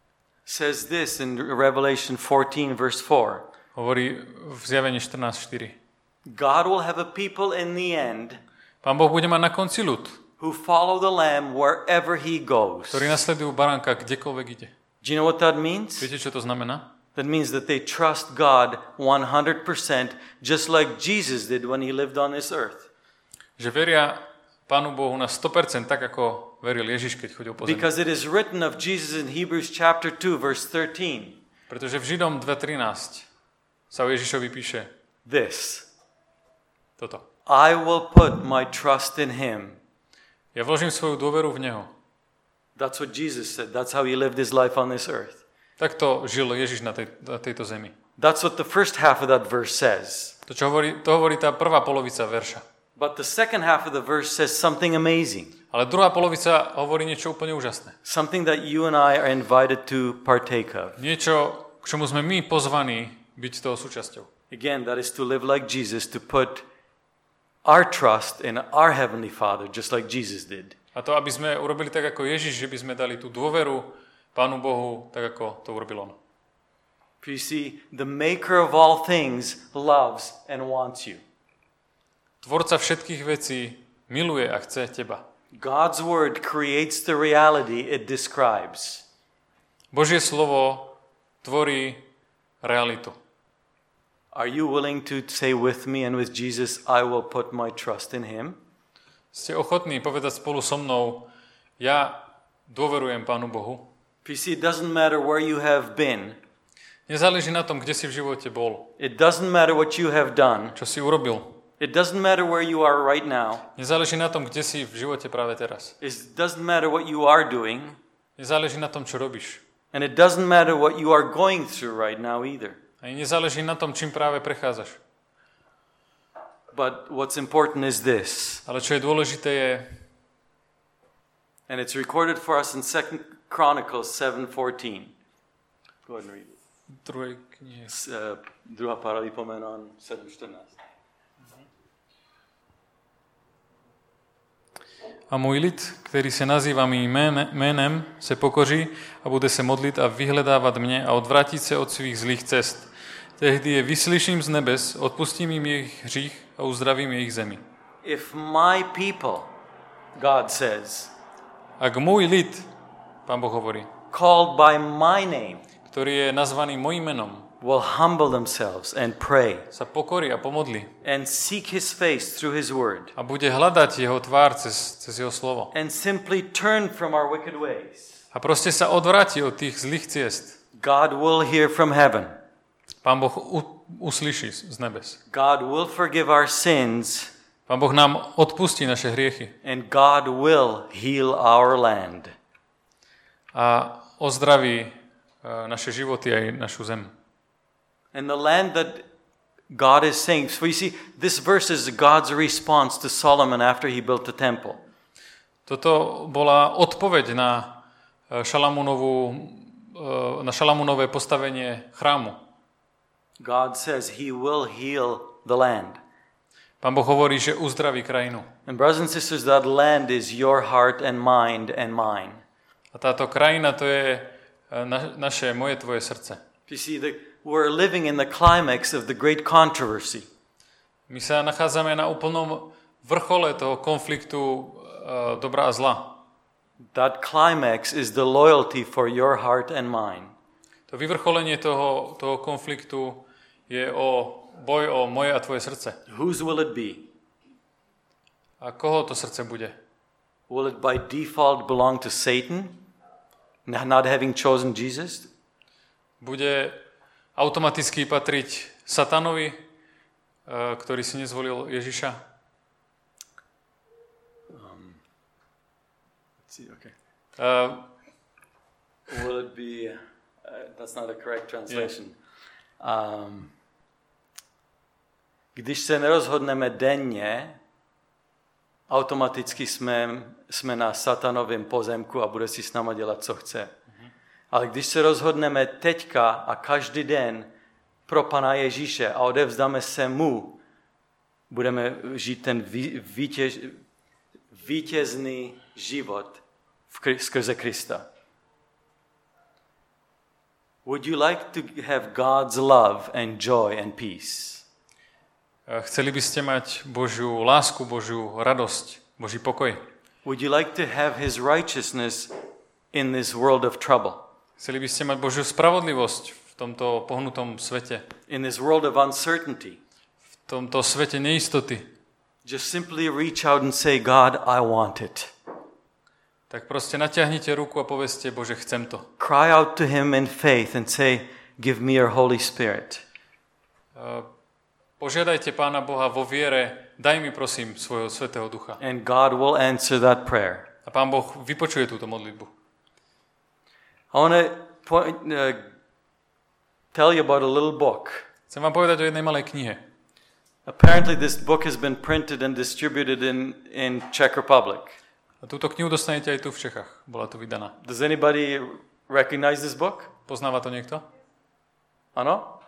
says this in Revelation 14 verse 4. hovorí v Zjavení 14.4. God will have a people in the end Pán Boh bude mať na konci ľud, who follow the Lamb wherever he goes. ktorí nasledujú baránka kdekoľvek ide. Do you know what that means? Viete, čo to znamená? That means that they trust God 100%, just like Jesus did when he lived on this earth. Že veria Pánu Bohu na 100%, tak ako veril Ježiš, keď chodil po zemi. Because it is written of Jesus in Hebrews chapter 2 verse 13. Pretože v Židom 2.13 sa o Ježišovi píše This. toto. I will put my trust in him. Ja vložím svoju dôveru v Neho. That's what Jesus said. That's how he lived his life on this earth. Takto žil Ježiš na tejto zemi. That's what the first half of that verse says. To hovorí tá prvá polovica verša. But the second half of the verse says something amazing. Ale druhá polovica hovorí niečo úplne úžasné. Something that you and I are invited to partake of. Niečo, k čomu sme my pozvaní byť toho súčasťou. Again, that is to live like Jesus, to put our trust in our Heavenly Father, just like Jesus did. A to, aby sme urobili tak ako Ježiš, že by sme dali tú dôveru Pánu Bohu, tak ako to urobil on. For you see, the maker of all things loves and wants you. Tvorca všetkých vecí miluje a chce teba. God's word creates the reality it describes. Božie slovo tvorí realitu. Are you willing to say with me and with Jesus, I will put my trust in him? Ste ochotní povedať spolu so mnou, ja dôverujem Pánu Bohu? You see, it doesn't matter where you have been. Nezáleží na tom, kde si v živote bol. It doesn't matter what you have done. Čo si urobil. It doesn't matter where you are right now. Nezáleží na tom, kde si v živote práve teraz. It doesn't matter what you are doing. Nezáleží na tom, čo robíš. And it doesn't matter what you are going through right now either. Ani nezáleží na tom, čím práve prechádzaš. But what's important is this. Ale čo je dôležité je, and it's recorded for us in 2 Chronicles 7:14. Go ahead and read it. druhej knihe. Druhá Paralipomenon 7:14. A můj lid, který se nazývá mým jménem, se pokoří a bude se modlit a vyhledávat mě a odvrátit se od svých zlých cest. Tehdy je vyslyším z nebes, odpustím jim jejich hřích a uzdravím jejich zemi. If my people, God says, Ak môj lid, Pán Boh hovorí, called by my name, ktorý je nazvaný mojím menom, will humble themselves and pray sa pokorí a pomodlí and seek his face through his word a bude hľadať jeho tvár cez jeho slovo and simply turn from our wicked ways, a proste sa odvráti od tých zlých ciest, God will hear from heaven. Pán Boh uslyší z nebes. God will forgive our sins Pán Boh nám odpustí naše hriechy and God will heal our land. a ozdraví naše životy aj našu zem. And the land that God is saying, so you see, this verse is God's response to Solomon after he built the temple. Toto bola odpoveď na Šalamúnové postavenie chrámu. God says he will heal the land. Pán Boh hovorí, že uzdraví krajinu. And brothers and sisters, that land is your heart and mind and mine. A táto krajina to je moje, tvoje srdce. You see, we're living in the climax of the great controversy. My sa nachádzame na úplnom vrchole toho konfliktu dobra a zla. That climax is the loyalty for your heart and mine. To vyvrcholenie toho konfliktu je boj o moje a tvoje srdce. Whose will it be? A koho to srdce bude? Will it by default belong to Satan, not having chosen Jesus? Bude automaticky patriť Satanovi, ktorý si nezvolil Ježiša? Okay. Will it be? That's not a correct translation. Yeah. Když se nerozhodneme denně, automaticky jsme na satanovém pozemku a bude si s náma dělat, co chce. Ale když se rozhodneme teďka a každý den pro Pana Ježíše a odevzdáme se mu, budeme žít ten vítězný život skrze Krista. Would you like to have God's love and joy and peace? Chceli by ste mať Božiu lásku, Božiu radosť, Boží pokoj? Would you like to have his righteousness in this world of trouble? Chceli by ste mať Božiu spravodlivosť v tomto pohnutom svete? In this world of uncertainty? V tomto svete neistoty? Just simply reach out and say, God, I want it. Tak proste natiahnite ruku a povedzte, Bože, chcem to. Cry out to him in faith and say, give me your Holy Spirit. Požiadajte Pána Boha vo viere, daj mi prosím svojho Svätého Ducha. And God will answer that prayer. A Pán Boh vypočuje túto modlitbu. I want to tell you about a little book. Chcem vám povedať o jednej malej knihe. Apparently this book has been printed and distributed in Czech Republic. A túto knihu dostanete aj tu v Čechách. Bola tu vydaná. Does anybody recognize this book? Poznáva to niekto? Ano?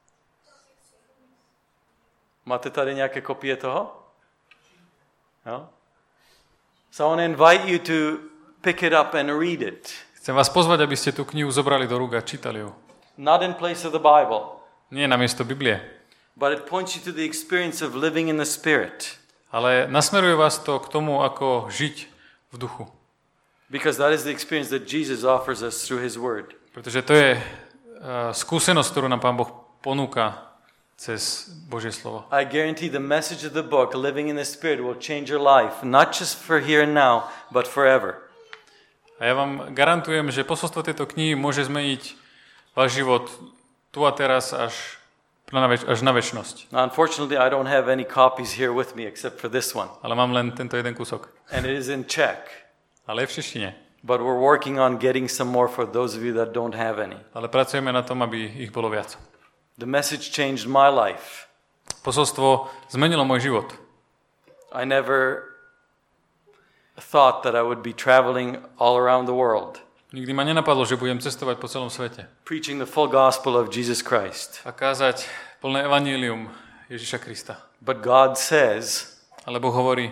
Máte tady nějaké kopie toho? No? So I want to invite you to pick it up and read it. Chcem vás pozvať, aby ste tú knihu zobrali do rúk a čítali ju. Not in place of the Bible. Nie namiesto Biblie. But it points you to the experience of living in the Spirit. Ale nasmeruje vás to k tomu, ako žiť v duchu. Because that is the experience that Jesus offers us through his word. Pretože to je skúsenosť, ktorú nám Pán Boh ponúka cez Božie slovo. I guarantee the message of the book, Living in the Spirit, will change your life, not just for here and now, but forever. A ja vám garantujem, že posolstvo tejto knihy môže zmeniť váš život tu a teraz až na večnosť. Unfortunately, I don't have any copies here with me except for this one. Ale mám len tento jeden kúsok. And it is in Czech. Ale je v češtine. But we're working on getting some more for those of you that don't have any. Ale pracujeme na tom, aby ich bolo viac. The message changed my life. Posolstvo zmenilo môj život. I never thought that I would be traveling all around the world. Nikdy ma nenapadlo, že budem cestovať po celom svete. Preaching the full gospel of Jesus Christ. A kázať plné evanjelium Ježiša Krista. But God says, ale Boh hovorí,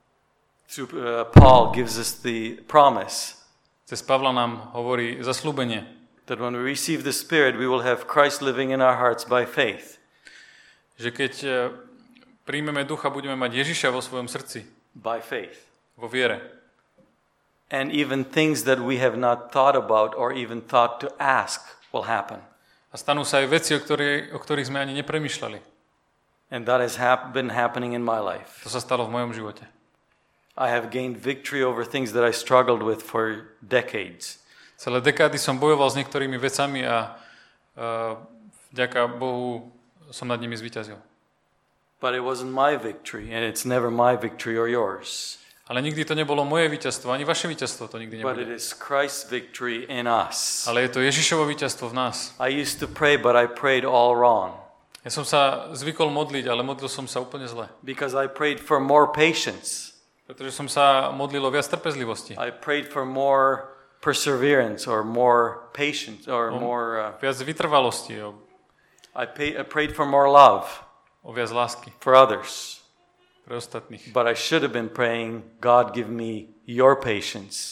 Paul gives us the promise. Cez Pavla nám hovorí zasľúbenie. That when we receive the Spirit, we will have Christ living in our hearts by faith. Že keď príjmeme ducha, budeme mať Ježiša vo svojom srdci. By faith. Vo viere. And even things that we have not thought about or even thought to ask will happen. A stanú sa aj veci, o ktorých sme ani nepremýšľali. And that has been happening in my life. To sa stalo v mojom živote. I have gained victory over things that I struggled with for decades. Celé dekády som bojoval s niektorými vecami a vďaka Bohu som nad nimi zvíťazil. But it wasn't my victory, and it's never my victory or yours. Ale nikdy to nebolo moje víťazstvo, ani vaše víťazstvo to nikdy nebude. But it is Christ's victory in us. Ale je to Ježišovo víťazstvo v nás. I used to pray, but I prayed all wrong. Ja som sa zvykol modliť, ale modlil som sa úplne zle. Because I prayed for more patience. Pretože som sa modlil o viac trpezlivosti. I prayed for more perseverance or more patience or more viac vytrvalosti. I prayed for more love. O viac lásky. For others. Pre ostatných. But I should have been praying, God, give me your patience.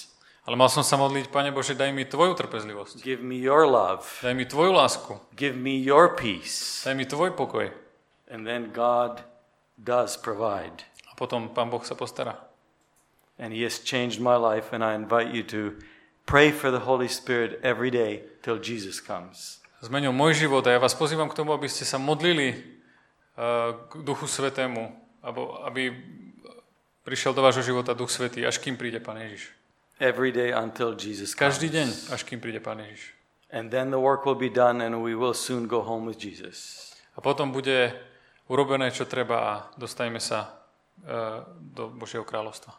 Ale mal som sa modliť, Pane Bože, daj mi tvoju trpezlivosť. Give me your love. Daj mi tvoju lásku. Give me your peace. Daj mi tvoj pokoj. And then God does provide. A potom Pán Boh sa postará. And he has changed my life, and I invite you to pray for the Holy Spirit every day till Jesus comes. Zmenil môj život a ja vás pozývam k tomu, aby ste sa modlili k Duchu Svätému, aby prišiel do vášho života Duch Svätý, až kým príde Pán Ježiš. Every day until Jesus comes. Každý deň, až kým príde Pán Ježiš. And then the work will be done and we will soon go home with Jesus. A potom bude urobené, čo treba a dostaneme sa do Božieho kráľovstva.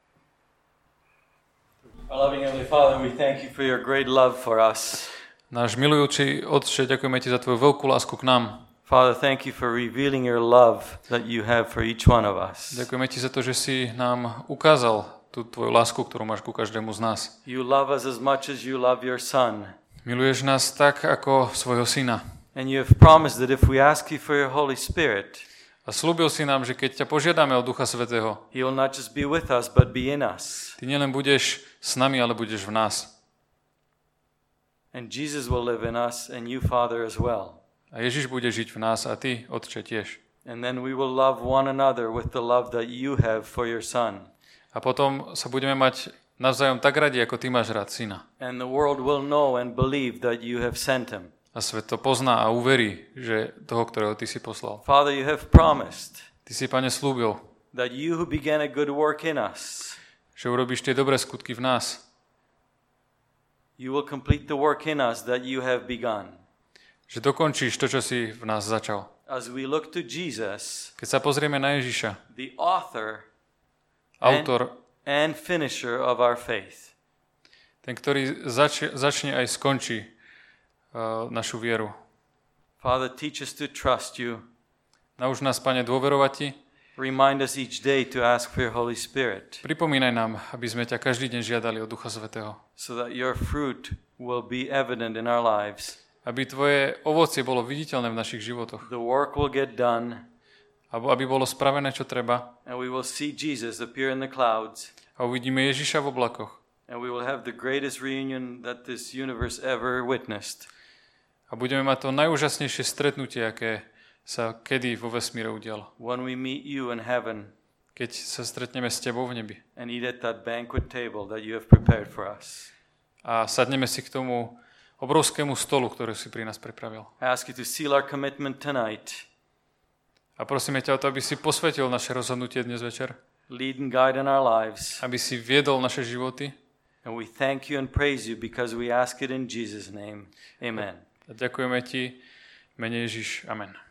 Our loving Heavenly Father, we thank you for your great love for us. Náš milujúci Otče, ďakujeme ti za tvoju veľkú lásku k nám. Father, thank you for revealing your love that you have for each one of us. Ďakujeme ti za to, že si nám ukázal tú tvoju lásku, ktorú máš ku každému z nás. You love us as much as you love your Son. Miluješ nás tak, ako svojho syna. And you have promised that if we ask you for your Holy Spirit, a slúbil si nám, že keď ťa požiadame o Ducha Svätého, he will not just be with us, but be in us. ty nielen budeš s nami, ale budeš v nás. And Jesus will live in us, and you, Father, as well. A Ježiš bude žiť v nás a ty, Otče, tiež. And then we will love one another with the love that you have for your Son. A potom sa budeme mať navzájom tak radi, ako ty máš rád syna. And the world will know and believe that you have sent him. A svet to pozná a uverí, že toho, ktorého ty si poslal. Father, you have promised Ty si, Pane, slúbil, that you who began a good work in us, že urobíš tie dobré skutky v nás. you will complete the work in us that you have begun. Že dokončíš to, čo si v nás začal. As we look to Jesus, Keď sa pozrieme na Ježiša, the author autor, and finisher of our faith. ten, ktorý začne aj skončí našu vieru. Father, teach us to trust you. Nauč nás, Pane, dôverovať ti. Remind us each day to ask for your Holy Spirit, Pripomínaj nám, aby sme ťa každý deň žiadali o Ducha Svätého. so that your fruit will be evident in our lives. Aby tvoje ovocie bolo viditeľné v našich životoch. The work will get done, Aby bolo spravené, čo treba. and we will see Jesus appear in the clouds, A uvidíme Ježiša v oblakoch. and we will have the greatest reunion that this universe ever witnessed. A budeme mať to najúžasnejšie stretnutie, aké sa kedy vo vesmíre udialo. When we meet you in heaven Keď sa stretneme s tebou v nebi. and eat at that banquet table that you have prepared for us. A sadneme si k tomu obrovskému stolu, ktorý si pri nás pripravil. I ask you to seal our commitment tonight. A prosíme ťa o to, aby si posvetil naše rozhodnutie dnes večer. Lead and guide in our lives. Aby si viedol naše životy. And we thank you and praise you because we ask it in Jesus' name. Amen. A ďakujeme ti, mene Ježiš. Amen.